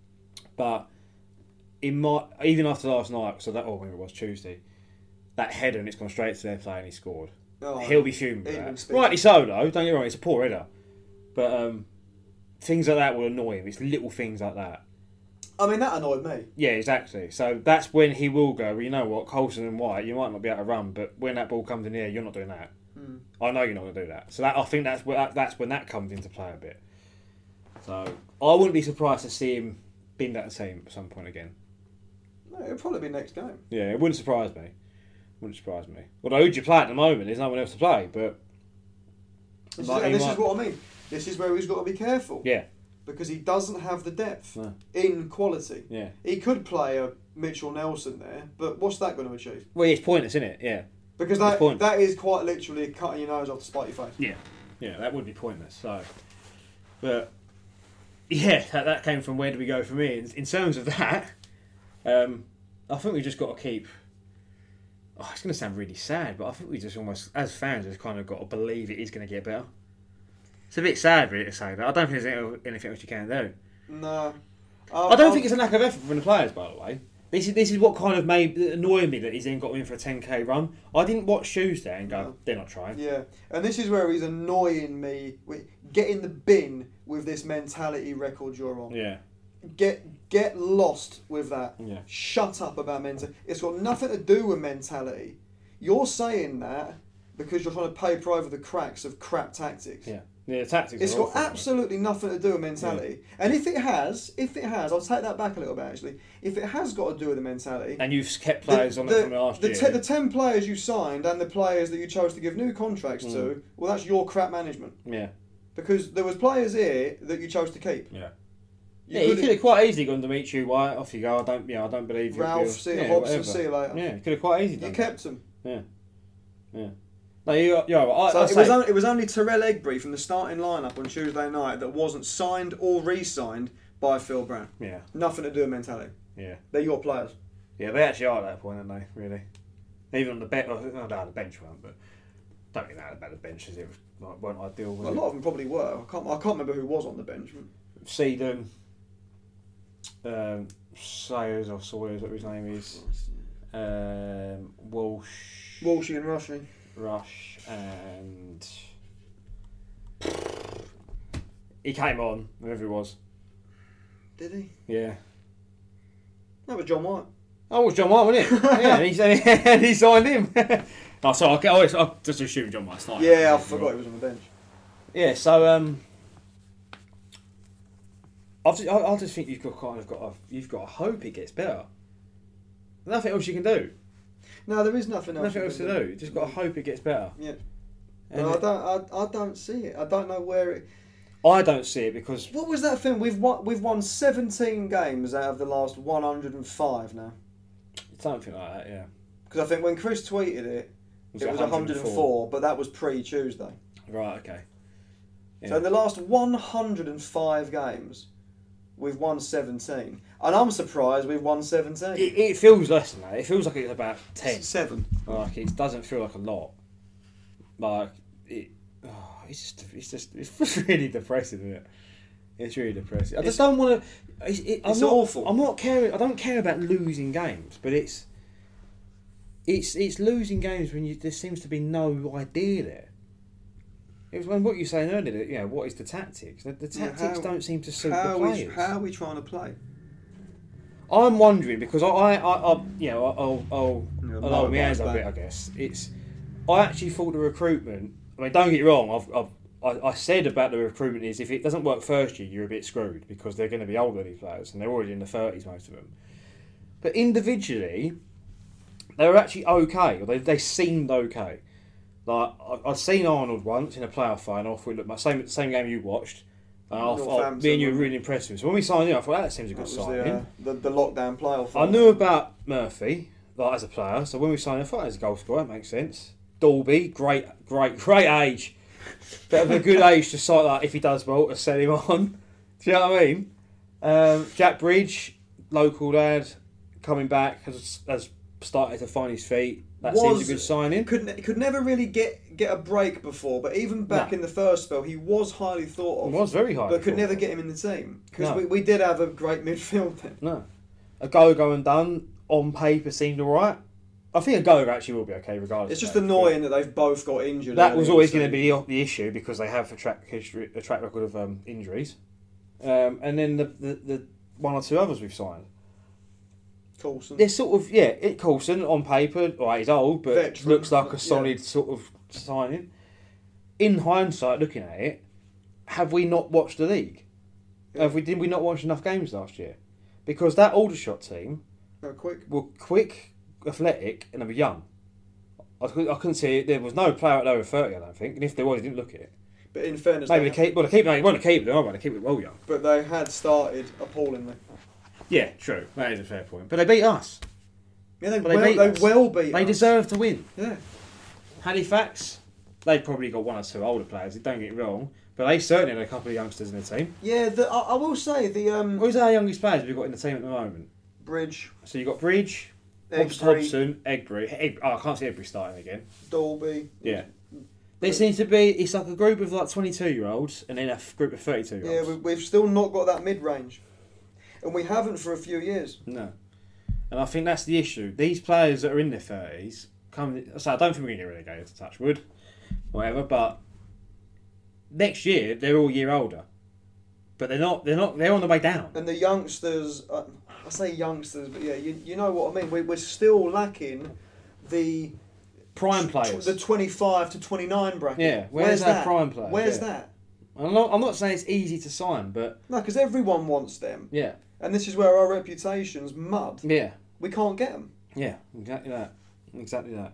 But in my even after last night, so that or when it was Tuesday, that header and it's gone straight to their play and he scored. Oh, He'll be fuming with even that. speaking- Rightly so, though. Don't get me wrong. It's a poor header, but um, things like that will annoy him. It's little things like that. I mean, that annoyed me. Yeah, exactly. So that's when he will go, well, you know what, Coulson and White, you might not be able to run, but when that ball comes in here, you're not doing that. Mm. I know you're not going to do that. So that I think that's where, that, that's when that comes into play a bit. So I wouldn't be surprised to see him bin that team at some point again. No, it'll probably be next game. Yeah, it wouldn't surprise me. Wouldn't surprise me. Although who do you play at the moment? There's no one else to play, but... This, is, Like, and he this might- is what I mean. This is where he's got to be careful. Yeah, Because he doesn't have the depth No. in quality. yeah. He could play a Mitchell Nelson there, but what's that going to achieve? Well, it's pointless, isn't it? Yeah. Because It's that pointless. that is quite literally cutting your nose off to spite your face. Yeah, yeah, that would be pointless. So, but yeah, that, that came from where do we go from here? In, in terms of that, um, I think we just got to keep. Oh, it's going to sound really sad, but I think we just almost, as fans, just kind of got to believe it is going to get better. It's a bit sad, really, to say that. I don't think there's anything else you can do. No. I don't think it's a lack of effort from the players, by the way. This is this is what kind of made annoyed me that he's then got him in for a ten K run. I didn't watch Tuesday and go, No. they're not trying. Yeah, and this is where he's annoying me. with- Get in the bin with this mentality record you're on. Yeah, Get get lost with that. Yeah. Shut up about mentality. It's got nothing to do with mentality. You're saying that because you're trying to paper over the cracks of crap tactics. yeah. Yeah, the tactics. It's are got awful, aren't they? absolutely nothing to do with mentality. And if it has, if it has, I'll take that back a little bit actually. If it has got to do with the mentality, And you've kept players on it from last the, year. te- the ten players you signed and the players that you chose to give new contracts Mm. to, well, that's your crap management. yeah. Because there was players here that you chose to keep. Yeah. You yeah, you could've- could have quite easily gone Dimitri White, off you go. I don't, yeah, I don't believe you. Ralph, you're- see you, yeah, Hobson, whatever. see you later. Yeah, you could have quite easily done You that. kept them. Yeah, yeah. No, you, you're right. I, So I'd it say, was, only, it was only Terrell Egbury from the starting lineup on Tuesday night that wasn't signed or re-signed by Phil Brown. yeah, Nothing to do with mentality. yeah, They're your players. yeah. They actually are at that point, aren't they? Really, even on the bench. Well, no, the bench weren't, but don't think that about the bench as it was, like, weren't ideal. Was Well, a it? lot of them probably were. I can't, I can't remember who was on the bench. Seedon, um, Sayers or Sawyers, what his name is, um, Walsh, Walshy and Rushy. Rush, and he came on, whoever he was. Did he? Yeah. That was John White. Oh, it was John White, wasn't it? Yeah, and he, and he signed him. oh, sorry, I, always, I just assumed John White started. Yeah, I forgot he was on the bench. Yeah, so um, I've just, I, I just think you've got kind of got a, you've got to hope it gets better. Nothing else you can do. No, there is nothing else. Nothing you else can to do. You just got to hope it gets better. Yeah. And No, I it- don't. I, I don't see it. I don't know where it. I don't see it because What was that thing? We've won. We've won seventeen games out of the last one hundred and five now. something like that. Yeah, Because I think when Chris tweeted it, Was it it was one one hundred hundred and and four? four, but that was pre-Tuesday. right. Okay. Yeah. So in the last one hundred and five games, we've won seventeen, and I'm surprised we've won seventeen. it, it feels less than that. It feels like it's about ten. Seven. Like it doesn't feel like a lot. Like it. Oh, it's just. It's just. It's really depressing, isn't it? It's really depressing. I just don't want to. It's, it, It's I'm not, awful. I'm not caring. I don't care about losing games, but it's it's it's losing games when you, there seems to be no idea there. It was when what you were saying earlier. You know, what is the tactics? The, the Yeah, tactics how- don't seem to suit How the are, we, players. how are we trying to play? I'm wondering because I, I, I, I you know, I'll, I'll, Yeah, I'll hold my hands up a back. bit. I guess it's. I actually thought the recruitment. I mean, don't get me wrong. I've, I've I, I said about the recruitment is if it doesn't work first year, you're a bit screwed because they're going to be older, these players, and they're already in the thirties, most of them. But individually, they were actually okay, or they, they seemed okay. Like I, I'd seen Arnold once in a playoff final. I thought, look, my same same game you watched. And I thought, Northampton, me and you were wasn't really impressed with him. So when we signed him, I thought that seems a That good was signing. the, uh, the, the lockdown playoff. I knew about Murphy, like as a player. So when we signed him, I thought as a goal scorer, that makes sense. Dolby, great, great, great age. Bit of a good age to sort like if he does well to sell him on. Do you know what I mean? Um, Jack Bridge, local lad, coming back has has started to find his feet. That seems a good signing. Could ne- could never really get get a break before, but even back No. in the first spell, he was highly thought of. He was very highly but could thought never of. get him in the team because No. we, we did have a great midfield then. No, a go go and done on paper seemed alright. I think a go actually will be okay regardless. It's of just that. annoying that they've both got injured. That early was in always the going to season. be the, the issue because they have a track history, a track record of um, injuries, um, and then the, the the one or two others we've signed. Coulson. They're sort of yeah, it Coulson on paper, right? He's old, but Veteran, looks like a yeah. solid sort of signing. In hindsight, looking at it, have we not watched the league? Have we did we not watch enough games last year? Because that Aldershot team Oh, quick. were quick, athletic, and they were young. I couldn't, I couldn't see it. There was no player at over thirty, I don't think. And if there was, he didn't look at it. But in fairness, Maybe they, they keep. Well, they keep. They want to keep it. They are going to keep it well young. but they had started appallingly. Yeah, true. That is a fair point. But they beat us. Yeah, they, But they well, beat they us. well beat. They us. deserve to win. Yeah. Halifax, they've probably got one or two older players. Don't get me wrong, but they certainly had a couple of youngsters in the team. Yeah, the, I, I will say the um, Who's our youngest players we've got in the team at the moment? Bridge, So you've got Bridge, Hobbs- Eggsbury, Hobson, Egbury. Egg, oh, I can't see Egbury starting again. Dolby. Yeah. There seems to be, it's like a group of like twenty-two year olds and then a f- group of thirty-two year Yeah, olds. we, we've still not got that mid range, and we haven't for a few years. No. And I think that's the issue. These players that are in their thirties, come, so I don't think we're going to get relegated to touch wood, whatever, but next year they're all a year older. But they're not, they're not, they're on the way down. And the youngsters, uh, I say youngsters, but yeah, you, you know what I mean. We, we're still lacking the Prime tw- players. the twenty-five to twenty-nine bracket. Yeah, where's our that? prime players? Where's Yeah. that? I'm not, I'm not saying it's easy to sign, but No, because everyone wants them, yeah. and this is where our reputation's mud. Yeah. We can't get them. Yeah, exactly that. Exactly that.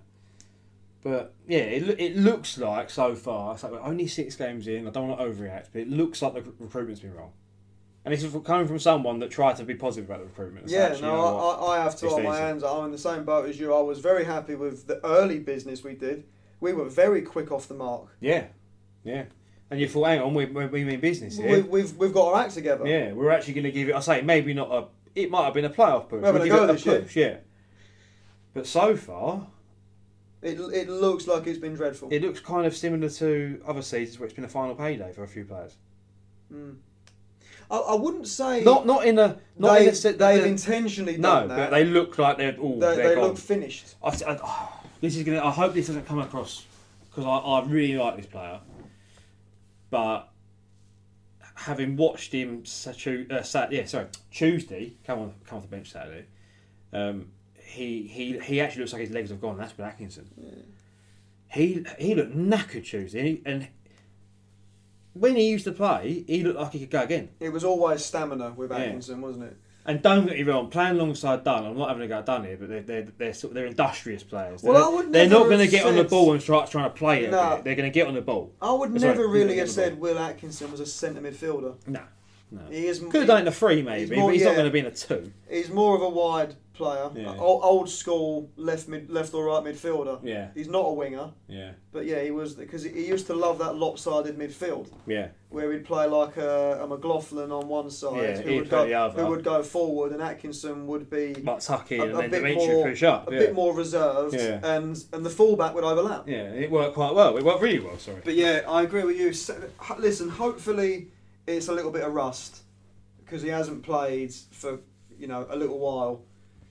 But yeah, it, loo- it looks like so far, it's like we're only six games in, I don't want to overreact, but it looks like the rec- recruitment's been wrong. And this is coming from someone that tried to be positive about the recruitment. It's Yeah, actually, no, you know what, I, I have to it's hold my decent. hands up. I'm in the same boat as you. I was very happy with the early business we did. We were very quick off the mark. Yeah, yeah. And you thought, hang on, we, we, we mean business here. We, we've we've got our act together. Yeah, we're actually going to give it, I say, maybe not a, it might have been a playoff push. We're having We'll a give go it a this year. push, yeah. But so far, It it looks like it's been dreadful. it looks kind of similar to other seasons where it's been a final payday for a few players. Mm. I, I wouldn't say Not not in a not they, in a se- they've the- intentionally no, done that. but they look like they're all they, they're they gone. look finished. I, I, oh, this is gonna. I hope this doesn't come across because I, I really like this player, but having watched him Satu, uh, Sat, yeah, sorry, Tuesday come on come off the bench Saturday, um, he he he actually looks like his legs have gone. That's with Atkinson. Yeah. He he looked knackered Tuesday, and, he, and when he used to play, he looked like he could go again. It was always stamina with Yeah. Atkinson, wasn't it? And don't get me wrong, playing alongside Dunn, I'm not having a go at Dunn here, but they're they're they're, sort of, they're industrious players. Well, they're I would they're never not going to have get on the said- ball and start trying to play it. a No. bit. They're going to get on the ball. I would That's never right, really he's have not said gonna Will Atkinson was a centre midfielder. No, no. He is. Could have done it in a three maybe, he's more- but he's not yeah. going to be in a two. He's more of a wide player, Yeah. old, old school left mid, left or right midfielder. Yeah, He's not a winger, yeah, but yeah, he was because he used to love that lopsided midfield yeah. where he'd play like a, a McLaughlin on one side, Yeah, who he'd would play go the other. who would go forward, and Atkinson would be Like tuck in a, and a then bit Dimitri more push up. a yeah. bit more reserved, Yeah. and and the fullback would overlap. Yeah, it worked quite well. It worked really well. Sorry. But yeah, I agree with you. So, h- listen, hopefully it's a little bit of rust because he hasn't played for you know a little while.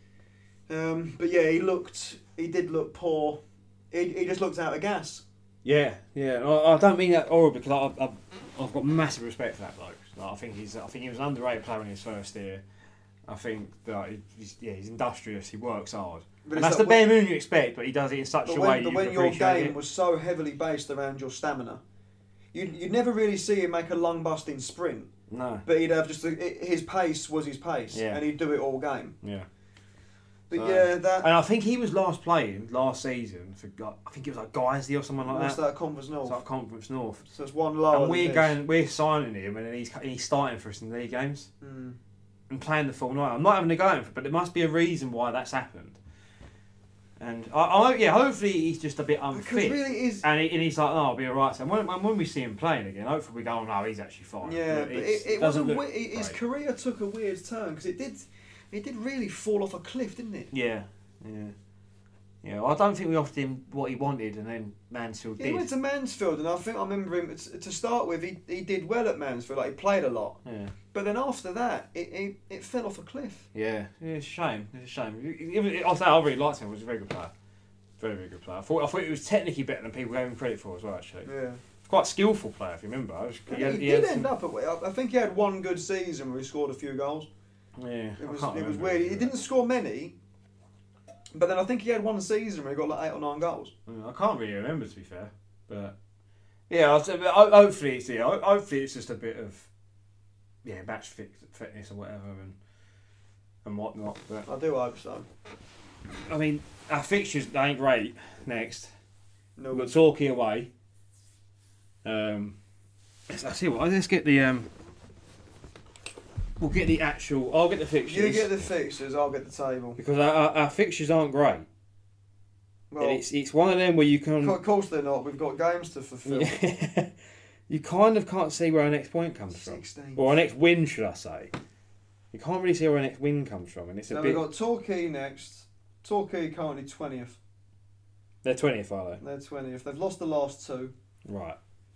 Um, but yeah, he looked. He did look poor. He, he just looked out of gas. Yeah, yeah. I, I don't mean that horrible because I, I, I've got massive respect for that bloke. Like, I think he's. I think he was an underrated player in his first year. I think that he's, yeah, he's industrious. He works hard. But and that's like the bare minimum you expect, but he does it in such but a when, way but you when can your appreciate game it. was so heavily based around your stamina, you'd, you'd never really see him make a lung busting sprint. No. But he'd have just a, his pace was his pace, Yeah. and he'd do it all game. Yeah. But So- yeah, that And I think he was last playing last season for like, I think it was like Guiseley or someone like what's that. that Conference North? It's like Conference North. So it's one lower. And we're than going, we're signing him, and then he's he's starting for us in league games Mm. and playing the full night. I'm not having a go at him, but there must be a reason why that's happened. And I, I yeah, hopefully he's just a bit Because unfit. really it is. And, he, and he's like, oh, I'll be alright. So when, when we see him playing again, hopefully we go, oh, no, he's actually fine. Yeah, But but it's- it, it doesn't wasn't. look we- his great. career took a weird turn because it did. It did really fall off a cliff, didn't it? Yeah, yeah. Yeah, well, I don't think we offered him what he wanted, and then Mansfield He did. went to Mansfield, and I think I remember him to to start with. He he did well at Mansfield, like he played a lot. Yeah. But then after that, it it, it fell off a cliff. Yeah, yeah, it's a shame. It's a shame. I'll say I really liked him. He was a very good player. Very, very good player. I thought, I thought he was technically better than people gave him credit for as well, actually. Yeah. Quite a skillful player, if you remember. I was, He, had- he had did some- end up at. I think he had one good season where he scored a few goals. Yeah, It I was can't it was remember. weird. He didn't score many, but then I think he had one season where he got like eight or nine goals. Yeah, I can't really remember, to be fair. But yeah, I'll say, but ho- hopefully it's yeah, ho- hopefully it's just a bit of yeah match fit, fitness or whatever and and whatnot. But I do hope so. I mean, our fixtures they ain't great. Next, No, we've got Torquay away. Um, let's, I see what. Let's get the um. We'll get the actual. I'll get the fixtures. you get the fixtures, I'll get the table. because our, our, our fixtures aren't great. Well, And it's it's one of them where you can. of course they're not. We've got games to fulfil. You kind of can't see where our next point comes from, sixteen. or our next win, should I say? You can't really see where our next win comes from, and it's a Now bit. we've got Torquay next. Torquay currently twentieth. They're twentieth, are they? They're twentieth. They've lost the last two. Right.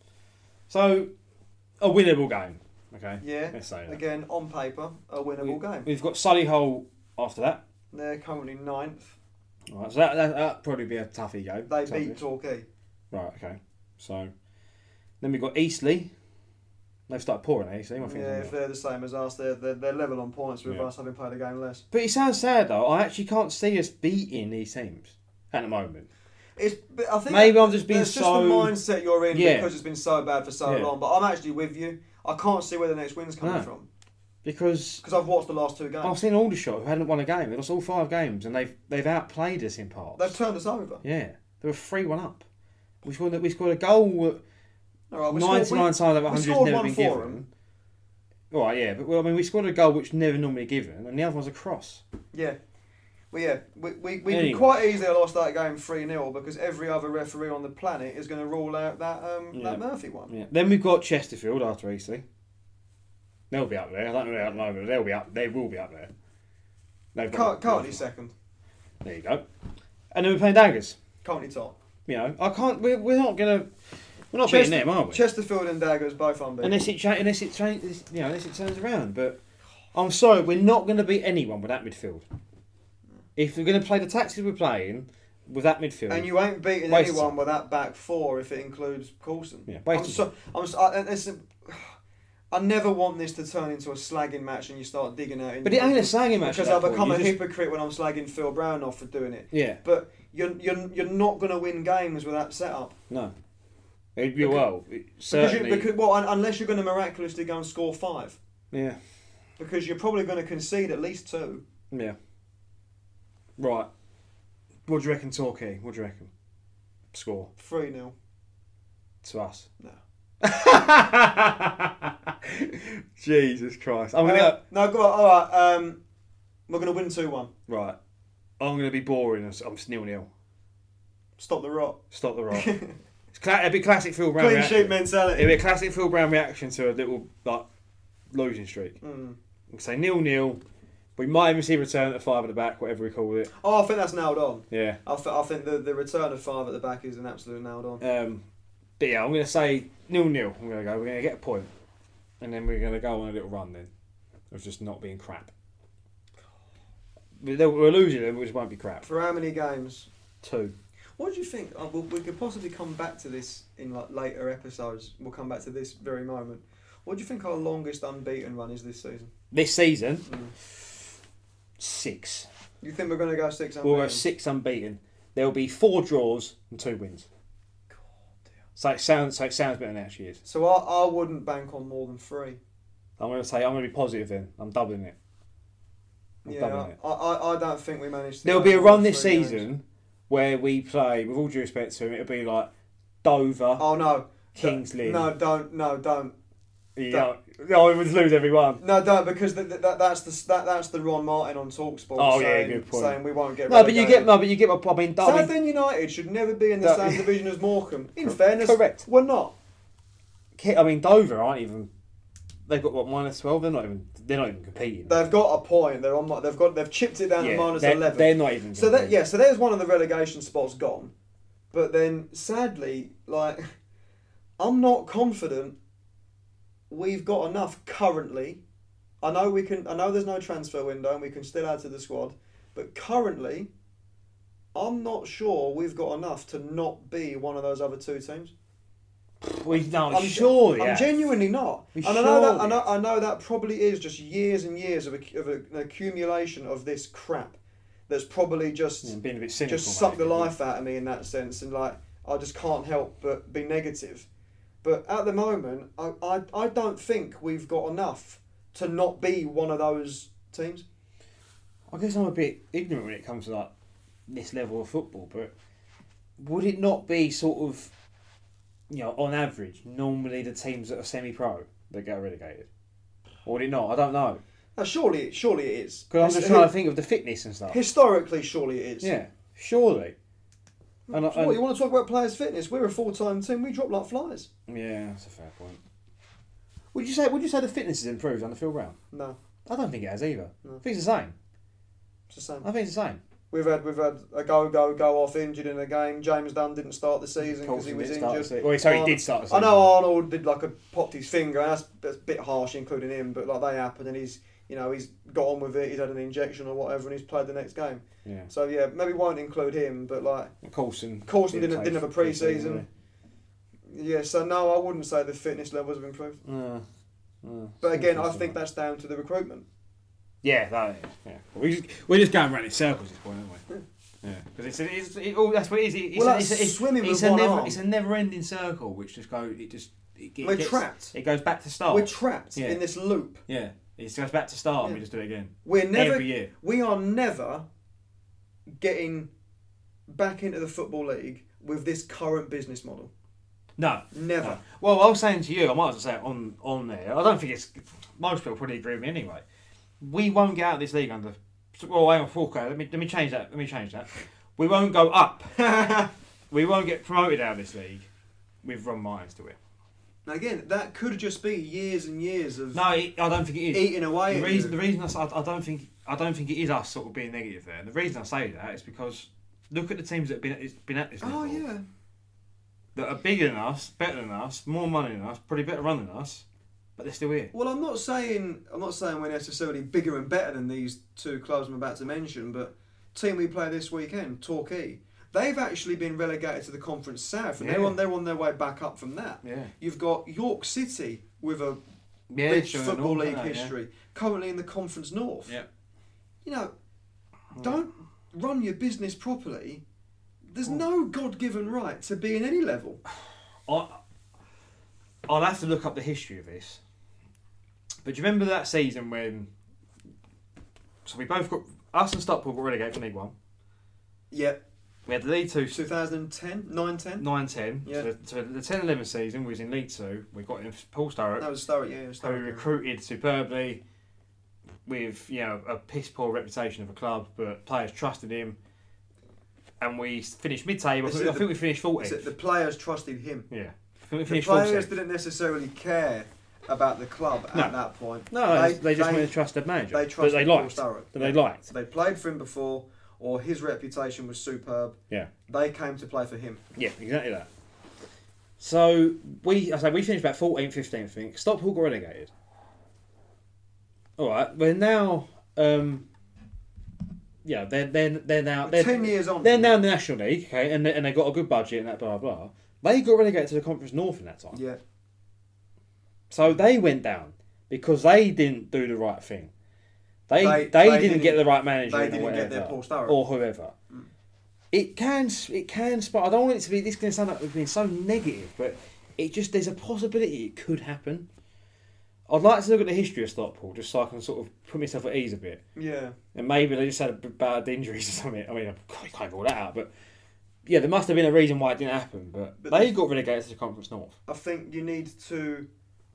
So, a winnable game. Okay. Yeah. Let's say that. Again, on paper, a winnable We- game. We've got Solihull after that. They're currently ninth. Right. So that that that'd probably be a toughie game. They Toughie. beat Torquay. Right. Okay. So, then we've got Eastleigh. They've started pouring at Eastleigh. I think. Yeah, if they're the same as us, they're, they're, they're level on points with Yeah. us having played a game less. But it sounds sad though. I actually can't see us beating these teams at the moment. It's, but I think Maybe I'm just being that's so- just the mindset you're in Yeah. because it's been so bad for so Yeah. long. But I'm actually with you. I can't see where the next win's coming No. from Because because I've watched the last two games. I've seen Aldershot who hadn't won a game. They lost all five games, and they've they've outplayed us in parts. They've turned us over. Yeah, they were three one up. We scored we scored a goal. All right, we Ninety scored- nine times out of we hundred scored never one been for given. them. All right, yeah, but well, I mean, we scored a goal which never normally given, and the other one's a cross. Yeah. Well, yeah, we we, we Anyway. could quite easily have lost that game three nil because every other referee on the planet is going to rule out that um, Yeah. that Murphy one. Yeah. Then we've got Chesterfield after Eastleigh. They'll be up there. I don't know where at the moment. They'll be up. They will be up there. They've Car- got- Currently second. There you go. And then we're playing Daggers. Currently top. You know, I can't. We're, we're not gonna. We're not Chester- beating them, are we? Chesterfield and Daggers both unbeaten. Unless it cha- unless it changes, you know, unless it turns around. But I'm sorry, we're not going to beat anyone with that midfield. If we're going to play the tactics we're playing with that midfield, And you ain't beating Waste anyone time. with that back four if it includes Coulson. Yeah, I'm waste so, I'm so, I, and listen, I never want this to turn into a slagging match and you start digging out. but it ain't a slagging match. because at I'll that become a point. You just- hypocrite when I'm slagging Phil Brown off for doing it. Yeah, But you're you're you're not going to win games with that setup. no. It'd be Because- well, it- Because, you, certainly. because well, un- unless you're going to miraculously go and score five, yeah, because you're probably going to concede at least two. yeah. Right. What do you reckon, Torquay? What do you reckon? Score Three nil. to us. No. Jesus Christ! I'm gonna Uh, no, go on. All right. Um, we're going to win two one. right. I'm gonna be boring. I'm nil nil. Stop the rot. Stop the rock. It's cla- it'd be classic Phil Brown. Clean reaction. sheet mentality. It'd be a classic Phil Brown reaction to a little like losing streak. Mm. We'll say nil nil. We might even see return at the five at the back, whatever we call it. Oh, I think that's nailed on. Yeah. I, th- I think the, the return of five at the back is an absolute nailed on. Um, but yeah, I'm going to say nil nil. I'm going to go. We're going to get a point, and then we're going to go on a little run then of just not being crap. We're we're losing them, which won't be crap. For how many games? Two. What do you think? Oh, well, we could possibly come back to this in like later episodes. We'll come back to this very moment. What do you think our longest unbeaten run is this season? This season, Mm. six. You think we're going to go six unbeaten? We'll go six unbeaten. There will be four draws and two wins. God, dear. So it sounds so it sounds better than it actually is. So I, I wouldn't bank on more than three. I'm going to say I'm going to be positive then. I'm doubling it. I'm yeah, doubling it. I, I, I don't think we managed to. There'll go be a more run than this three games. season where we play, with all due respect to him, it'll be like Dover, Oh no, Kings Don't- Lynn. No, don't, no, don't. Yeah, no, we would lose every one. No, don't, because that, that, that's the that, that's the Ron Martin on TalkSport Oh, yeah, saying, good point. saying we won't get No, but you relegated. get no, but you get my. I mean, I mean Southend United should never be in the That- same division as Morecambe. In Cor- fairness, correct. we're not. I mean, Dover aren't even. They've got what minus twelve. They're not even. They're not even competing. They've got a point. They're on. They've got. They've chipped it down Yeah, to minus they're, eleven. they're not even. So that competing. yeah. So there's one of the relegation spots gone. But then, sadly, like, I'm not confident we've got enough currently. I know we can. I know there's no transfer window and we can still add to the squad. But currently, I'm not sure we've got enough to not be one of those other two teams. We, no, I'm sure. I'm yeah. genuinely not. We And I know that. surely- I know, I know that probably is just years and years of, a, of a, an accumulation of this crap. That's probably just Yeah, being a bit cynical, just sucked the maybe. life out of me in that sense, and like I just can't help but be negative. But at the moment, I, I, I don't think we've got enough to not be one of those teams. I guess I'm a bit ignorant when it comes to like this level of football, but would it not be sort of, you know, on average, normally the teams that are semi-pro that get relegated? Or would it not? I don't know. Now, surely, surely it is. Because I'm just His- trying to think of the fitness and stuff. Historically, surely it is. Yeah, surely. And, So and, what, you want to talk about players' fitness? We're a full-time team. We drop like flies. yeah, that's a fair point. Would you say? Would you say the fitness has improved under Phil Brown? No, I don't think it has either. No. I think it's the same. it's the same. I think it's the same. We've had we've had a go go go off injured in a game. James Dunn didn't start the season because he Coulson was didn't start the injured. season. Well, sorry, he Ar- did start the I season. know Arnold did like a popped his finger, and that's, that's a bit harsh, including him. But like they happen, and he's you know he's got on with it. He's had an injection or whatever, and he's played the next game. Yeah. So yeah, maybe won't include him, but like Coulson. Coulson didn't play didn't have a pre-season. Yeah, so no, I wouldn't say the fitness levels have improved. Uh, uh, But again, I interesting. think that's down to the recruitment. Yeah, that is. Yeah. We just, we're just going around in circles at this point, aren't we? Yeah. Because it's, it's, it, oh, that's what it is. It's, Well, a, that's it's, a, it's, swimming it's with a one never, arm. It's a never-ending circle, which just go. It just. It, it We're gets, trapped. It goes back to start. We're trapped Yeah. in this loop. Yeah. It goes back to start, and Yeah. we just do it again. We're never. Every year. We are never getting back into the football league with this current business model. No. Never. No. Well, I was saying to you, I might as well say it on, on there. I don't think it's. Most people probably agree with me anyway. We won't get out of this league under. Well, hang on, okay, let me let me change that. Let me change that. We won't go up. We won't get promoted out of this league with Ron Martin to it. Now again, that could just be years and years of No, it, I don't think it is. eating away. The at reason, you. the reason I, s- I- I don't think I don't think it is us sort of being negative there. And the reason I say that is because look at the teams that have been at this, been at this level. Oh yeah. That are bigger than us, better than us, more money than us, probably better run than us, but they're still here. Well, I'm not saying I'm not saying we're necessarily bigger and better than these two clubs I'm about to mention, but team we play this weekend, Torquay, they've actually been relegated to the Conference South, and they're Yeah. on they're on their way back up from that. Yeah. You've got York City with a Yeah, rich sure, football North, league isn't it? history, currently in the Conference North. Yeah. You know, don't run your business properly. There's Hmm. no God-given right to be in any level. I, I'll have to look up the history of this. But do you remember that season when? So we both got us and Stockport got relegated from League One. Yeah, We had the League Two twenty ten, nine ten. nine ten. Yeah. So, the, so the ten eleven season we was in League Two. We got in Paul Sturrock, That was Sturrock, yeah, it was who we Sturrock, yeah. recruited superbly, with you know a piss poor reputation of a club, but players trusted him, and we finished mid table. I, Is think- it I the- think we finished Is fourteenth. it the players trusted him? Yeah, I think we The finished players fourteenth. didn't necessarily care about the club at No. that point. No, they, they just wanted a trusted manager They that trusted they Paul liked. Sturrock. That yeah. they liked. They played for him before, or his reputation was superb. Yeah. They came to play for him. Yeah, exactly that. So we, I say we finished about fourteenth, fifteenth. I think Stockport got relegated. all right, we're now. Um, yeah, they're they're they're now they're, ten years on. They're now in the National League, okay, and they, and they got a good budget and that blah blah blah. They got relegated to the Conference North in that time. Yeah. So they went down because they didn't do the right thing. They They- they, they didn't, didn't- get the right manager they in or didn't get whatever, their Paul Sturrock. or whoever. Mm. It can it can spark. I don't want it to be. This is going to sound like we're being so negative, but it just there's a possibility it could happen. I'd like to look at the history of Stockport just so I can sort of put myself at ease a bit. Yeah. And maybe they just had a b- bad injuries or something. I mean, I can't, can't rule that out, but yeah, there must have been a reason why it didn't happen. But, But they the- got relegated to the Conference North. I think you need to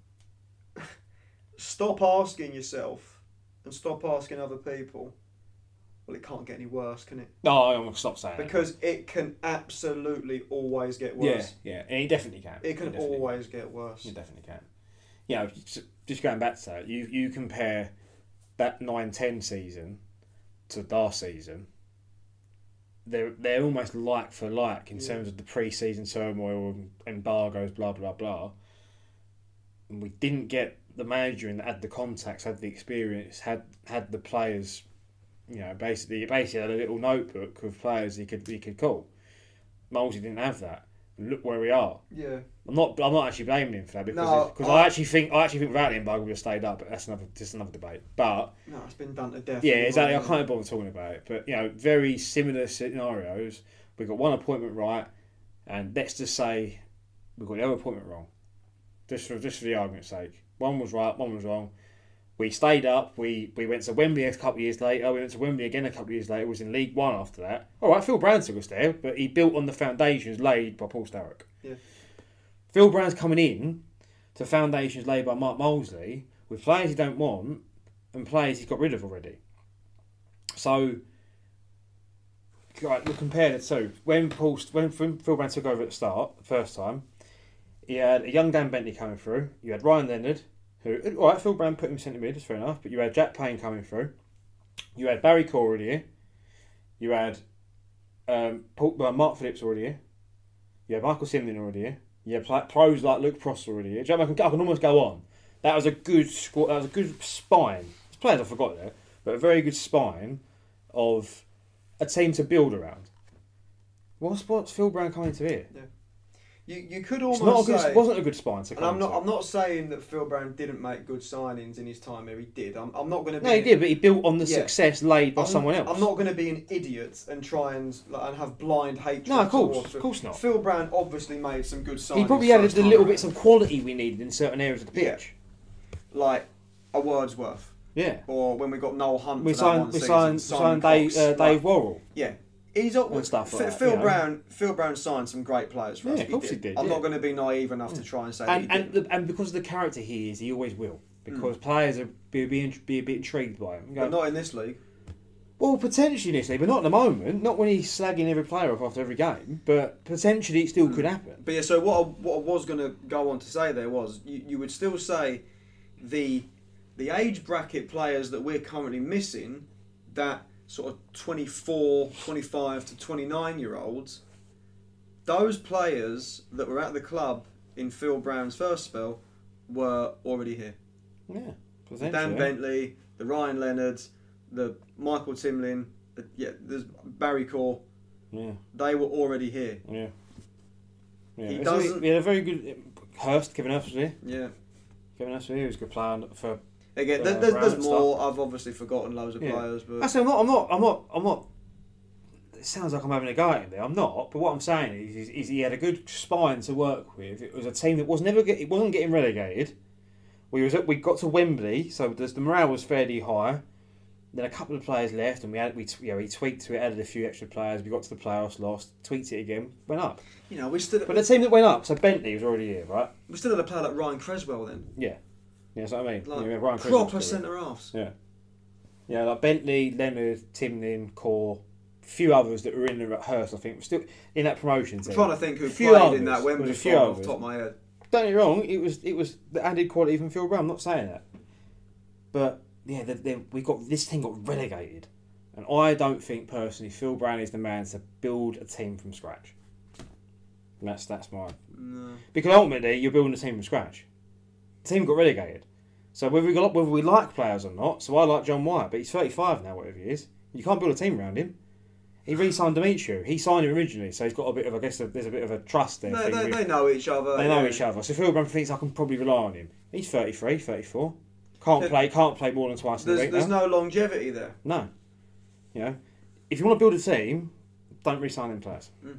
stop asking yourself and stop asking other people. Well, it can't get any worse, can it? No, I'm gonna stop saying Because it can absolutely always get that. worse. Yeah, yeah, and it definitely can. It can definitely always get worse. It definitely can. You know, just- just going back to that, you you compare that nine ten season to last season. They're they're almost like for like in Yeah. terms of the pre-season turmoil and embargoes, blah blah blah. And we didn't get the manager in that had the contacts, had the experience, had had the players. You know, basically, basically had a little notebook of players he could he could call. Molesey didn't have that. And look where we are. Yeah. I'm not. I'm not actually blaming him for that because No, because I- I actually think I actually think without the embargo we'd have stayed up. But that's another just another debate. But No, it's been done to death. yeah, exactly. I Anyway. can't bother talking about it. But you know, very similar scenarios. We got one appointment right, and let's just say we got the other appointment wrong. Just for just for the argument's sake, one was right, one was wrong. We stayed up. We, we went to Wembley a couple of years later. We went to Wembley again a couple of years later. It was in League One after that. All right, Phil Brown took us there, but he built on the foundations laid by Paul Sturrock. Yeah. Phil Brown's coming in to foundations laid by Mark Molesley with players he don't want and players he's got rid of already. So, right, we'll compare the two. When Paul, when Phil Brown took over at the start, the first time, he had a young Dan Bentley coming through. You had Ryan Leonard, who, all right, Phil Brown put him centre mid, that's fair enough, but you had Jack Payne coming through. You had Barry Core already here. You had um, Paul, uh, Mark Phillips already here. You had Michael Simlin already here. You had pl- pros like Luke Prost already here. Do you know, I, can, I can almost go on. That was a good squad. That was a good spine. There's players I forgot there, but a very good spine of a team to build around. What's what's Phil Brown coming to here? Yeah. You you could It's almost not a good, say, it wasn't a good spine to and come I'm not to. I'm not saying that Phil Brown didn't make good signings in his time here. He did. I'm I'm not going to be. No, he did, but he built on the Yeah. success laid by I'm, someone else. I'm not going to be an idiot and try and like, and have blind hatred. No, of course, towards Phil. of course not. Phil Brown obviously made some good signings. He probably added first the time little round. bits of quality we needed in certain areas of the Yeah. pitch. like a Wordsworth. Yeah. Or when we got Noel Hunt. We for that one signed, we season, signed, we Simon signed Dave, Cox, uh, like- Dave Worrell. Yeah. He's up And stuff like Phil, that, Phil you know. Brown. Phil Brown signed some great players for us. Yeah, of course he did, I'm yeah. not going to be naive enough to try and say And that he and, didn't. the, and because of the character he is, he always will. Because Mm. players are be, be, be a bit intrigued by him. You go, But not in this league. well, potentially this league, but not at the moment. Not when he's slagging every player off after every game. But potentially it still could happen. But yeah, so what I, what I was going to go on to say there was you, you would still say the the age bracket players that we're currently missing, that sort of twenty-four, twenty-five to twenty-nine year olds, those players that were at the club in Phil Brown's first spell were already here. Yeah, The potentially. Dan Bentley, the Ryan Leonards, the Michael Timlin, the, yeah, there's Barry Core. Yeah, They were already here. yeah. Yeah, He It's doesn't- really- we had a very good Hurst, Kevin Hurst was here. Yeah. Kevin Hurst was here. He was a good player for. Again, Uh, there- there's, Brown there's and more. I've obviously forgotten loads of Yeah. players, but Actually, I'm not. I'm not. I'm not. I'm not. It sounds like I'm having a go at him there. I'm not. But what I'm saying is, is, is he had a good spine to work with. It was a team that was never. Get, it wasn't getting relegated. We was at, we got to Wembley, so there's, the morale was fairly high. Then a couple of players left, and we had we you know, we tweaked to it, added a few extra players. We got to the playoffs, lost, tweaked it again, went up. you know, we still But the team that went up, so Bentley was already here, right? we still had a player like Ryan Creswell then, Yeah, yeah, that's what I mean. like yeah, Ryan Creswell proper was still here. centre halves. Yeah. Yeah, like Bentley, Leonard, Timlin, Core, a few others that were in there at Hurst, I think, were still in that promotion I'm team. trying to think who A few played others. in that There Wembley was a few final off others. the top of my head. Don't get me wrong, it was it was the added quality from Phil Brown. I'm not saying that, but yeah, they, they, we got this team got relegated, and I don't think personally Phil Brown is the man to build a team from scratch. And that's that's my No. because ultimately you're building a team from scratch. The team got relegated. So whether we got whether we like players or not, so I like John White, but he's thirty-five now, whatever he is. You can't build a team around him. He re-signed Demetriou. He signed him originally, so he's got a bit of, I guess, there's a bit of a trust there. They, they, with, they know each other. They know yeah. each other. So Phil Brown thinks I can probably rely on him. He's thirty-three, thirty-four. Can't play. Can't play more than twice in a There's, week there's now. no longevity there. No. You know, if you want to build a team, don't re-sign them players. Mm.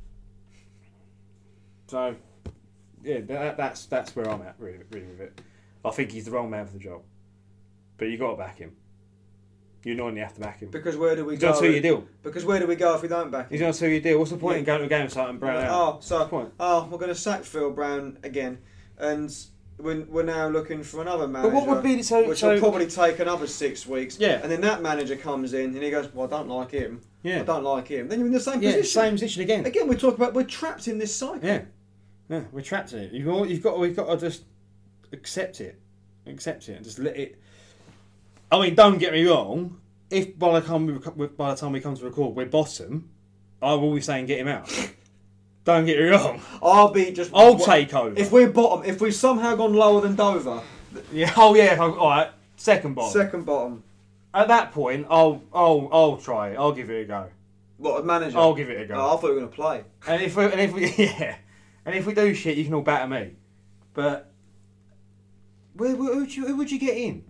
So, yeah, that, that's that's where I'm at really, really with it. I think he's the wrong man for the job, but you got to back him. You normally have to back him. Because where do we he's go? He's on a two-year deal. Because where do we go if we don't back him? He's on a two-year deal. What's the point Yeah. in going to a game starting Brown Yeah. out? Oh, so point? oh, we're going to sack Phil Brown again, and we're, we're now looking for another manager. But what would be the, so, which so, will probably take another six weeks. Yeah. And then that manager comes in and he goes, "Well, I don't like him. Yeah. I don't like him." Then you're in the same yeah, position. same position again. Again, we talk about we're trapped in this cycle. Yeah, yeah, we're trapped in it. You've got, you've got, we've got to just accept it, accept it, and just let it. I mean, don't get me wrong. If by the time we by the time we come to record we're bottom, I will be saying get him out. Don't get me wrong. I'll be just. I'll take over. If we're bottom, if we've somehow gone lower than Dover, yeah. Oh yeah. All right. Second bottom. second bottom. At that point, I'll I'll I'll try it. I'll give it a go. What a manager? I'll give it a go. Oh, I thought we were going to play. And if we, and if we, yeah, and if we do shit, you can all batter me. But where, where who would you, who would you get in?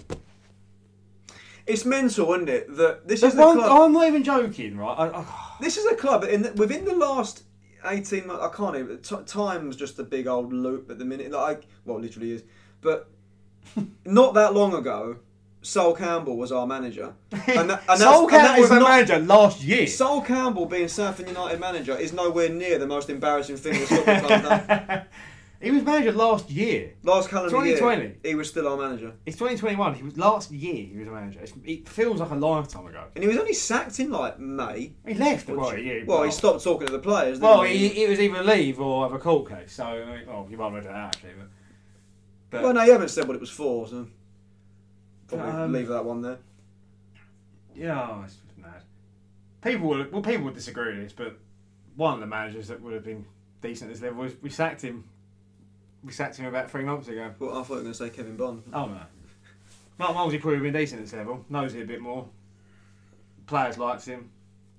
It's mental, isn't it? That this The is the one, club. I'm not even joking, right? I, I, This is a club in the, within the last eighteen months. I can't even. T- time's just a big old loop at the minute. Like, well, it literally is. But not that long ago, Sol Campbell was our manager. And that, and Sol that's- and that Campbell was is our not- manager last year. Sol Campbell being Southend United manager is nowhere near the most embarrassing thing this football club done. He was manager last year. Last calendar twenty twenty. year, he was still our manager. It's twenty twenty-one. He was last year. He was a manager. It's, it feels like a lifetime ago. And he was only sacked in like May. He left. Which- Well, yeah, well, he stopped talking to the players. Didn't Well, he? he, it was either leave or have a court case. So, I mean, well, you might have read that actually. But, but Well, no, you haven't said what it was for, so probably Um, leave that one there. yeah, oh, it's just mad. People would well, people would disagree with this, but one of the managers that would have been decent at this level was we sacked him. We sacked him about three months ago. Well, I thought you were going to say Kevin Bond. Oh no, Mark Molesley probably been decent at this level. Knows it a bit more. Players liked him.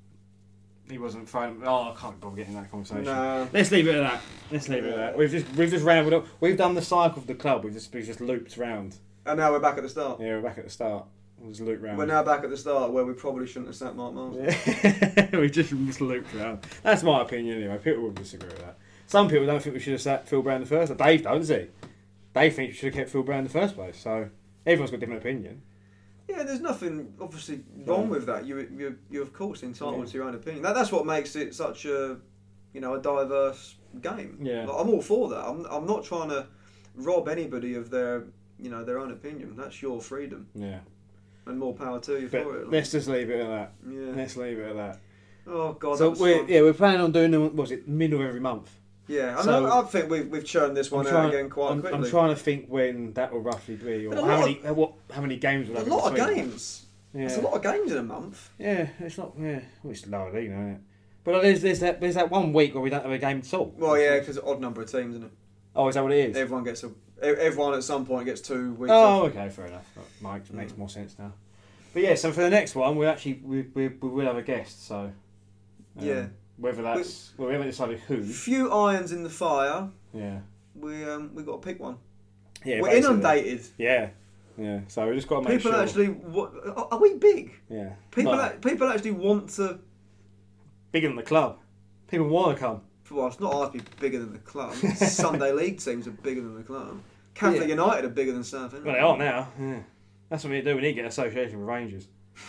He wasn't throwing. Oh, I can't bother getting in that conversation. No. Let's leave it at that. Let's leave it at that. We've just we've just rambled up. We've done the cycle of the club. We've just we've just looped round. And now we're back at the start. Yeah, we're back at the start. We'll just loop round. We're now back at the start where we probably shouldn't have sacked Mark Miles. We've just, just looped around. That's my opinion anyway. People will disagree with that. Some people don't think we should have sacked Phil Brown in the first place. Dave don't, does he? Dave thinks we should have kept Phil Brown in the first place. So everyone's got a different opinion. Yeah, there's nothing obviously wrong Yeah. with that. You you you're of course entitled Yeah. to your own opinion. That, that's what makes it such a you know a diverse game. Yeah. Like, I'm all for that. I'm I'm not trying to rob anybody of their you know their own opinion. That's your freedom. Yeah. And more power to you But for it. let's just leave it at that. Yeah. Let's leave it at that. Oh God. so that was we're fun. yeah we're planning on doing them. What was it middle of every month? Yeah, I, So- know, I think we've we've churned this one I'm out trying, again quite I'm, quickly. I'm trying to think when that will roughly be, or But a how lot many uh, what how many games will a have lot of in between. games. Yeah. It's a lot of games in a month. Yeah, it's not. Yeah, well, it's lower league, isn't it? But there's there's that there's that one week where we don't have a game at all. Well, yeah, because odd number of teams, isn't it? Oh, is that what it is? Everyone gets a. e- Everyone at some point gets two weeks. Oh, off. okay, fair enough. That makes, makes more sense now. But yeah, so for the next one, we actually we we, we will have a guest. So um, Yeah. whether that's well, we haven't decided who. Few irons in the fire. Yeah, We um we got to pick one. yeah. We're basically. inundated. Yeah, yeah. So we just got to make People sure. actually. What, are are we big? yeah. People. No, ac- people actually want to. bigger than the club. People want to come. Well, it's not hard to be bigger than the club. Sunday league teams are bigger than the club. Catholic Yeah. United are bigger than Southend. Well, they are now. Yeah. That's what we need to do. We need to get an association with Rangers.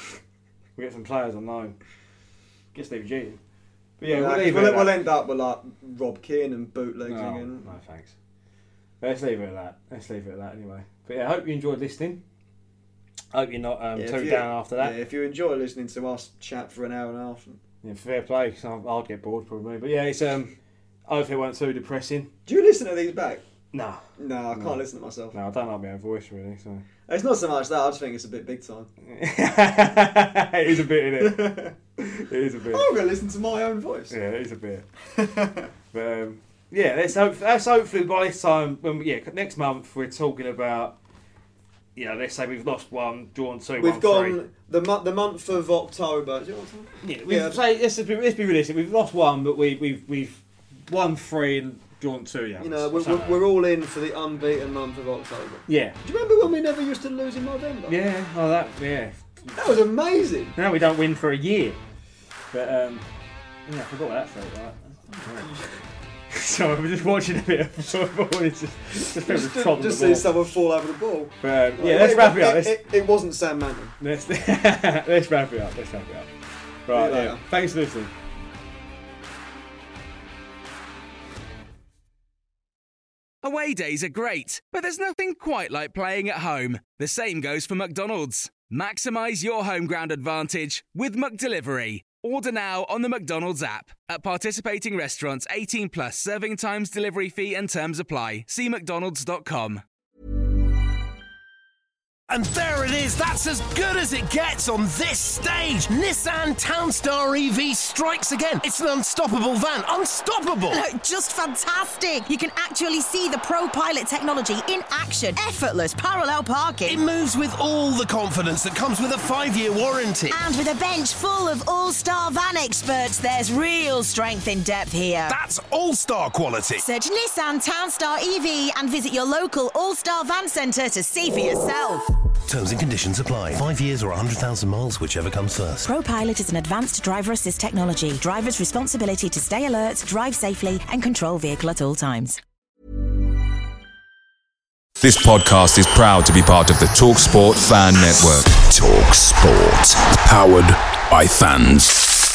We get some players on loan. Get Stevie G in. But yeah, Yeah, we'll, 'cause leave it we'll, at we'll that. end up with like Rob Keane and bootlegs No, again. no, thanks. Let's leave it at that. Let's leave it at that anyway. But yeah, I hope you enjoyed listening. Hope you're not um, Yeah, if too you- down after that. Yeah, if you enjoy listening to us chat for an hour and a half. Yeah, fair play. 'Cause I'd I'd get bored probably. But yeah, it's um. Hopefully it weren't too depressing. Do you listen to these back? No, No, I can't No. listen to myself. no, I don't like my own voice really. So It's not so much that. I just think it's a bit big time. it is a bit, isn't it? It is a bit. I'm going to listen to my own voice. Yeah, it is a bit. But um, yeah, let's hope. Let's hopefully by this time, when we, yeah, next month we're talking about Yeah, let's say we've lost one, drawn two, We've won gone three. the month the month of October. Is it October? Yeah, we've, Yeah. say, let's, be, let's be realistic. We've lost one, but we, we've we've won three and drawn two. Yeah, You know, we're, we're, we're all in for the unbeaten month of October. yeah, Do you remember when we never used to lose in November? yeah. Oh, that yeah. That was amazing. Now we don't win for a year. But um, yeah, I forgot what that felt like. So I was just watching a bit of football. It's just just, people Just, trod on just the see ball. someone fall over the ball. But um, Like, yeah, let's it, wrap it it, up. Let's, It, it wasn't Sam Manton. let's, let's wrap it up. Let's wrap it up. Right. See you Yeah. later. Thanks for listening. Away days are great, but there's nothing quite like playing at home. The same goes for McDonald's. Maximise your home ground advantage with McDelivery. Order now on the McDonald's app. At participating restaurants, eighteen plus serving times, delivery fee and terms apply. See mcdonalds dot com. And there it is, that's as good as it gets on this stage. Nissan Townstar E V strikes again. It's an unstoppable van, unstoppable. Look, just fantastic. You can actually see the Pro Pilot technology in action. Effortless parallel It parking. moves with all the confidence that comes with a five-year warranty. And with a bench full of all-star van experts, there's real strength in depth here. That's all-star quality. Search Nissan Townstar E V and visit your local All-Star Van Centre to see for yourself. Terms and conditions apply. Five years or one hundred thousand miles, whichever comes first. ProPilot is an advanced driver assist technology. Driver's responsibility to stay alert, drive safely, and control vehicle at all times. This podcast is proud to be part of the TalkSport Fan Network. TalkSport. Powered by fans.